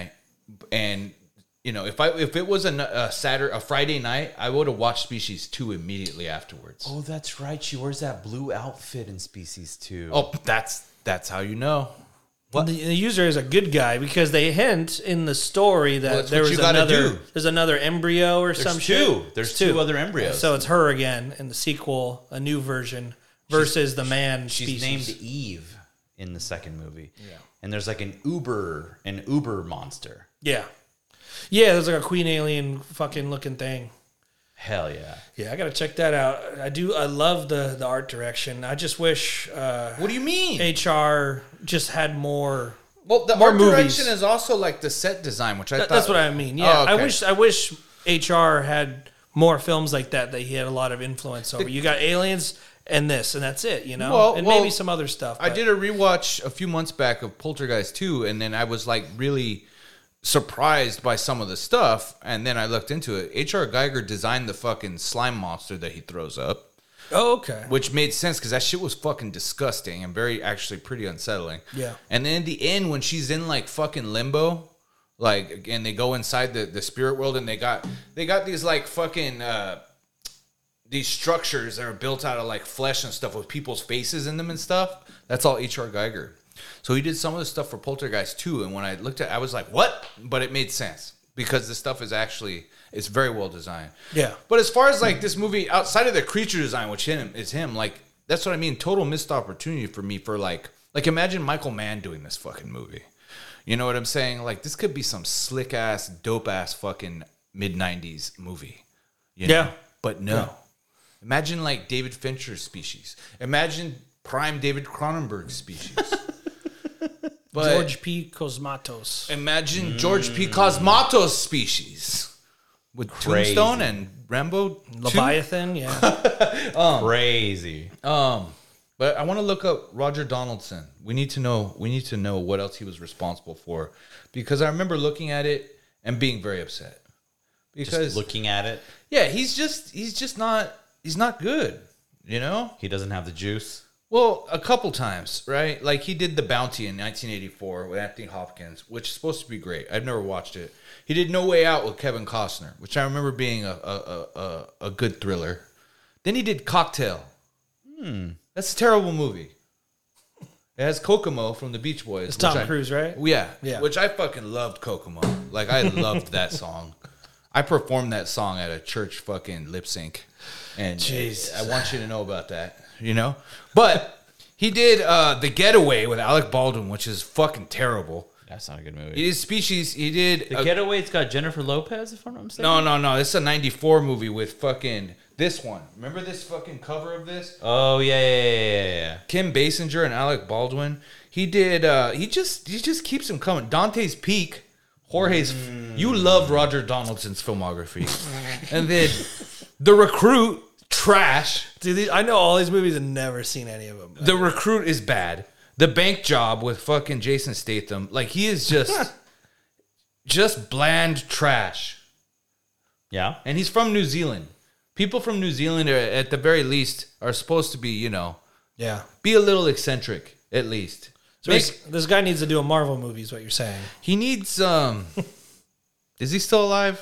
and you know, if I if it was a, a Saturday, a Friday night, I would have watched Species two immediately afterwards. Oh, that's right. She wears that blue outfit in Species two. Oh, that's that's how you know. The, the user is a good guy because they hint in the story that Well, that's there what was you gotta another do. there's another embryo or There's some two. shit. There's two other embryos. So it's her again in the sequel, a new version versus the man She's species. named Eve in the second movie. Yeah. And there's like an Uber, an Uber monster. Yeah, yeah. There's like a queen alien fucking looking thing. Hell yeah. Yeah, I gotta check that out. I do. I love the the art direction. I just wish uh, What do you mean? H R just had more. Well, the more art movies. direction is also like the set design, which I That- thought. that's what I mean. Yeah, Oh, okay. I wish. I wish H R had more films like that that he had a lot of influence over. You got Aliens and this, and that's it. You know, Well, and well, maybe some other stuff. I but- did a rewatch a few months back of Poltergeist two, and then I was like really surprised by some of the stuff. And then I looked into it. H R. Geiger designed the fucking slime monster that he throws up, Oh, okay. which made sense because that shit was fucking disgusting and very actually pretty unsettling. Yeah. And then in the end, when she's in like fucking limbo, like, and they go inside the, the spirit world, and they got they got these like fucking uh, these structures that are built out of like flesh and stuff with people's faces in them and stuff. That's all H R. Geiger. So he did some of the stuff for Poltergeist too, and when I looked at it, I was like, what? But it made sense because the stuff is actually it's very well designed. Yeah. But as far as like this movie, outside of the creature design, which him is him, like that's what I mean. Total missed opportunity for me for like like imagine Michael Mann doing this fucking movie. You know what I'm saying? Like this could be some slick ass, dope ass fucking mid nineties movie. You know? Yeah. But no. Imagine like David Fincher's Species. Imagine prime David Cronenberg's Species. But George P. Cosmatos. imagine George P. Cosmatos' Species with Crazy. Tombstone and Rambo two. Leviathan, yeah. Crazy. Um, but I want to look up Roger Donaldson. We need to know. We need to know what else he was responsible for, because I remember looking at it and being very upset. Because Just looking at it, yeah, he's just he's just not he's not good. You know. he doesn't have the juice. Well, a couple times, right? Like he did The Bounty in nineteen eighty-four with Anthony Hopkins, which is supposed to be great. I've never watched it. He did No Way Out with Kevin Costner, which I remember being a a, a, a good thriller. Then he did Cocktail. Hmm. That's a terrible movie. It has Kokomo from the Beach Boys. It's which Tom I- Cruise, right? Yeah, Yeah. Which I fucking loved Kokomo. Like I loved that song. I performed that song at a church fucking lip sync, and Jesus. I want you to know about that. You know, but he did uh, The Getaway with Alec Baldwin, which is fucking terrible. That's not a good movie. He did Species. He did. The a- Getaway's got Jennifer Lopez, if I'm not mistaken. no, no, no. This is a ninety-four movie with fucking this one. Remember this fucking cover of this? Oh yeah, yeah, yeah, yeah, yeah. Kim Basinger and Alec Baldwin. He did. Uh, he just he just keeps him coming. Dante's Peak. Jorge's. You love Roger Donaldson's filmography, and then The Recruit. Trash. Dude, these, I know all these movies and never seen any of them. The Recruit is bad. The Bank Job with fucking Jason Statham. Like he is just just bland trash. Yeah. And he's from New Zealand. People from New Zealand are, at the very least are supposed to be, you know, Yeah. be a little eccentric at least. So Make- this, this guy needs to do a Marvel movie, is what you're saying. he needs um is he still alive?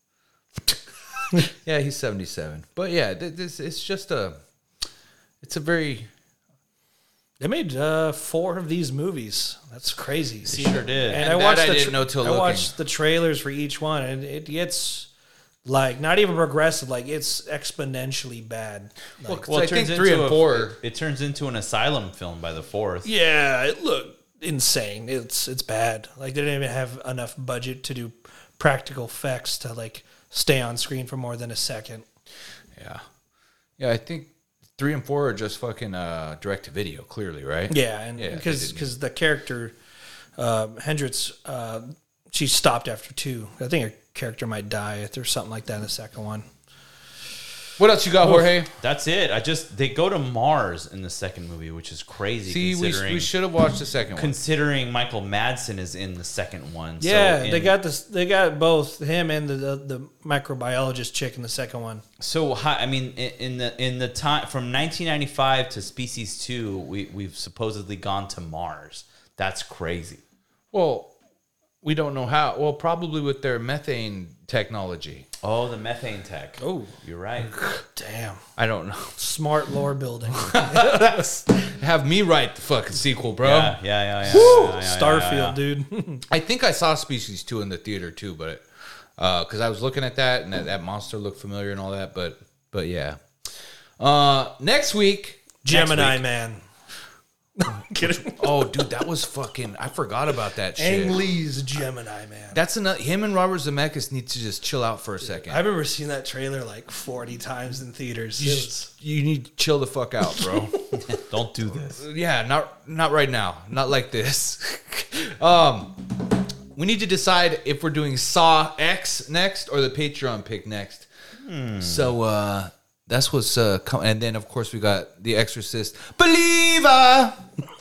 Yeah, he's seventy-seven. But yeah, th- this it's just a it's a very They made uh, four of these movies. That's crazy. See, sure did. And, And I that watched I the didn't know till I looking. watched the trailers for each one, and it gets like not even progressive. Like it's exponentially bad. well, Like, 'cause Well, I it think turns three into and a- four. It, it turns into an asylum film by the fourth. yeah, it looked insane. It's it's bad. Like they didn't even have enough budget to do practical effects to like stay on screen for more than a second. Yeah. Yeah, I think three and four are just fucking uh, direct to video, clearly, right? Yeah, and Yeah, they because didn't. because the character uh, Hendrix, uh, she stopped after two. I think her character might die if there's something like that in the second one. What else you got, Jorge? That's it. I just they go to Mars in the second movie, which is crazy. See, we, considering we should have watched the second one. considering Michael Madsen is in the second one. Yeah, so in, they got this. They got both him and the, the the microbiologist chick in the second one. So how, I mean, in, in the in the time from nineteen ninety-five to Species Two, we we've supposedly gone to Mars. That's crazy. Well, We don't know how. Well, probably with their methane technology. Oh, the methane tech. Oh, You're right. damn. I don't know. Smart lore building. Have me write the fucking sequel, bro. Yeah, yeah, yeah, yeah. Woo! yeah, yeah, yeah, Starfield, yeah, yeah. dude. I think I saw Species two in the theater too, but because I was looking at that and that, that monster looked familiar and all that, but but yeah. Uh, next week, Gemini next week- Man. Kidding. Oh, dude, that was fucking. I forgot about that shit. Ang Lee's Gemini Man. That's another. Him and Robert Zemeckis need to just chill out for a second. I remember seeing that trailer like forty times in theaters. you, It just- was- you need to chill the fuck out, bro. Don't do this. Yeah, not not right now. Not like this. um, we need to decide if we're doing Saw X next or the Patreon pick next. So uh, that's what's uh, coming. And then of course we got The Exorcist, Believer.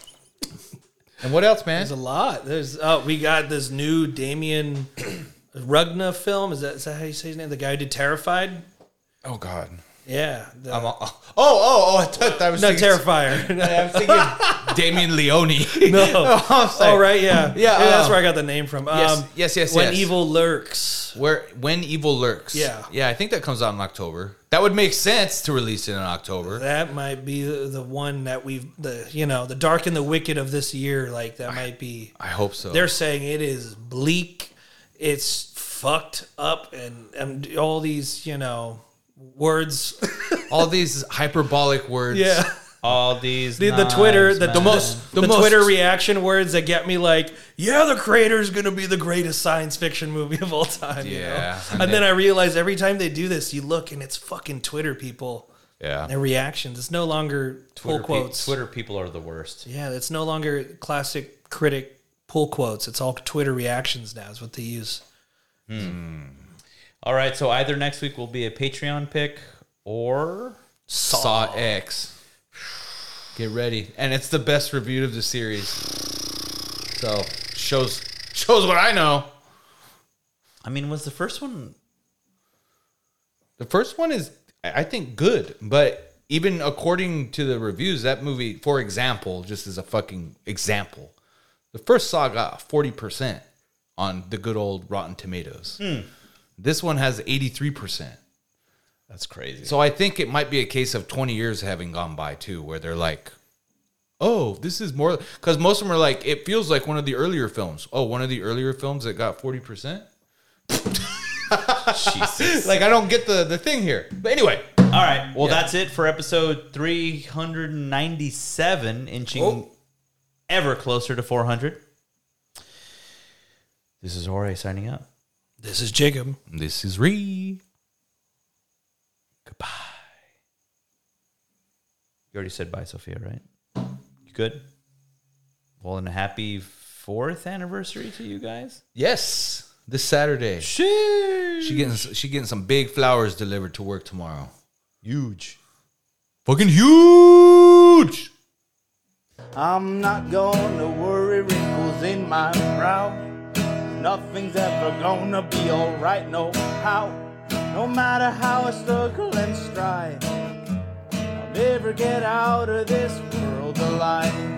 And what else, man? There's a lot. There's oh, we got this new Damien Rugna film. Is that is that how you say his name? The guy who did Terrified. Oh God. Yeah. the- I'm all, oh oh oh! I thought I was not thinking, Terrifier. I was thinking Damien Leone. No. Oh, I'm sorry. Oh right, yeah, Yeah, That's uh, where I got the name from. Yes, Um, yes, yes, When yes. Evil Lurks. Where when evil lurks. Yeah. yeah. I think that comes out in October. That would make sense to release it in October. That might be the, the one that we've the you know the dark and the wicked of this year. Like that might be. I hope so. They're saying it is bleak. It's fucked up, and and all these you know words. all these hyperbolic words. Yeah. All these The, the knives, Twitter, the, man. the most, the, the most- Twitter reaction words that get me like, yeah, the creator's gonna be the greatest science fiction movie of all time. you Yeah, know? and and, then then- I realize every time they do this, you look and it's fucking Twitter people, Yeah. their reactions. It's no longer pull Twitter, pe- quotes. Twitter people are the worst. Yeah, it's no longer classic critic pull quotes. It's all Twitter reactions now. Is what they use. All right, so either next week will be a Patreon pick or Saw X. Get ready. And it's the best review of the series. So shows shows what I know. I mean, was the first one? The first one is I think good, but even according to the reviews, that movie, for example, just as a fucking example, the first Saw got forty percent on the good old Rotten Tomatoes. This one has eighty-three percent. That's crazy. So I think it might be a case of twenty years having gone by too, where they're like, oh, this is more, because most of them are like, it feels like one of the earlier films. Oh, one of the earlier films that got forty percent? Jesus. Like, I don't get the, the thing here. But anyway. All right. Well, Yeah. that's it for episode three hundred ninety-seven, inching Oh. ever closer to four hundred. This is Jorge signing out. This is Jacob. This is Ree. Goodbye. You already said bye, Sophia, right? You good? Well, and a happy fourth anniversary to you guys. Yes, this Saturday. She getting she getting some big flowers delivered to work tomorrow. Huge. Fucking huge. I'm not gonna worry wrinkles in my brow. Nothing's ever gonna be alright, no how. No matter how I struggle and strive, I'll never get out of this world alive.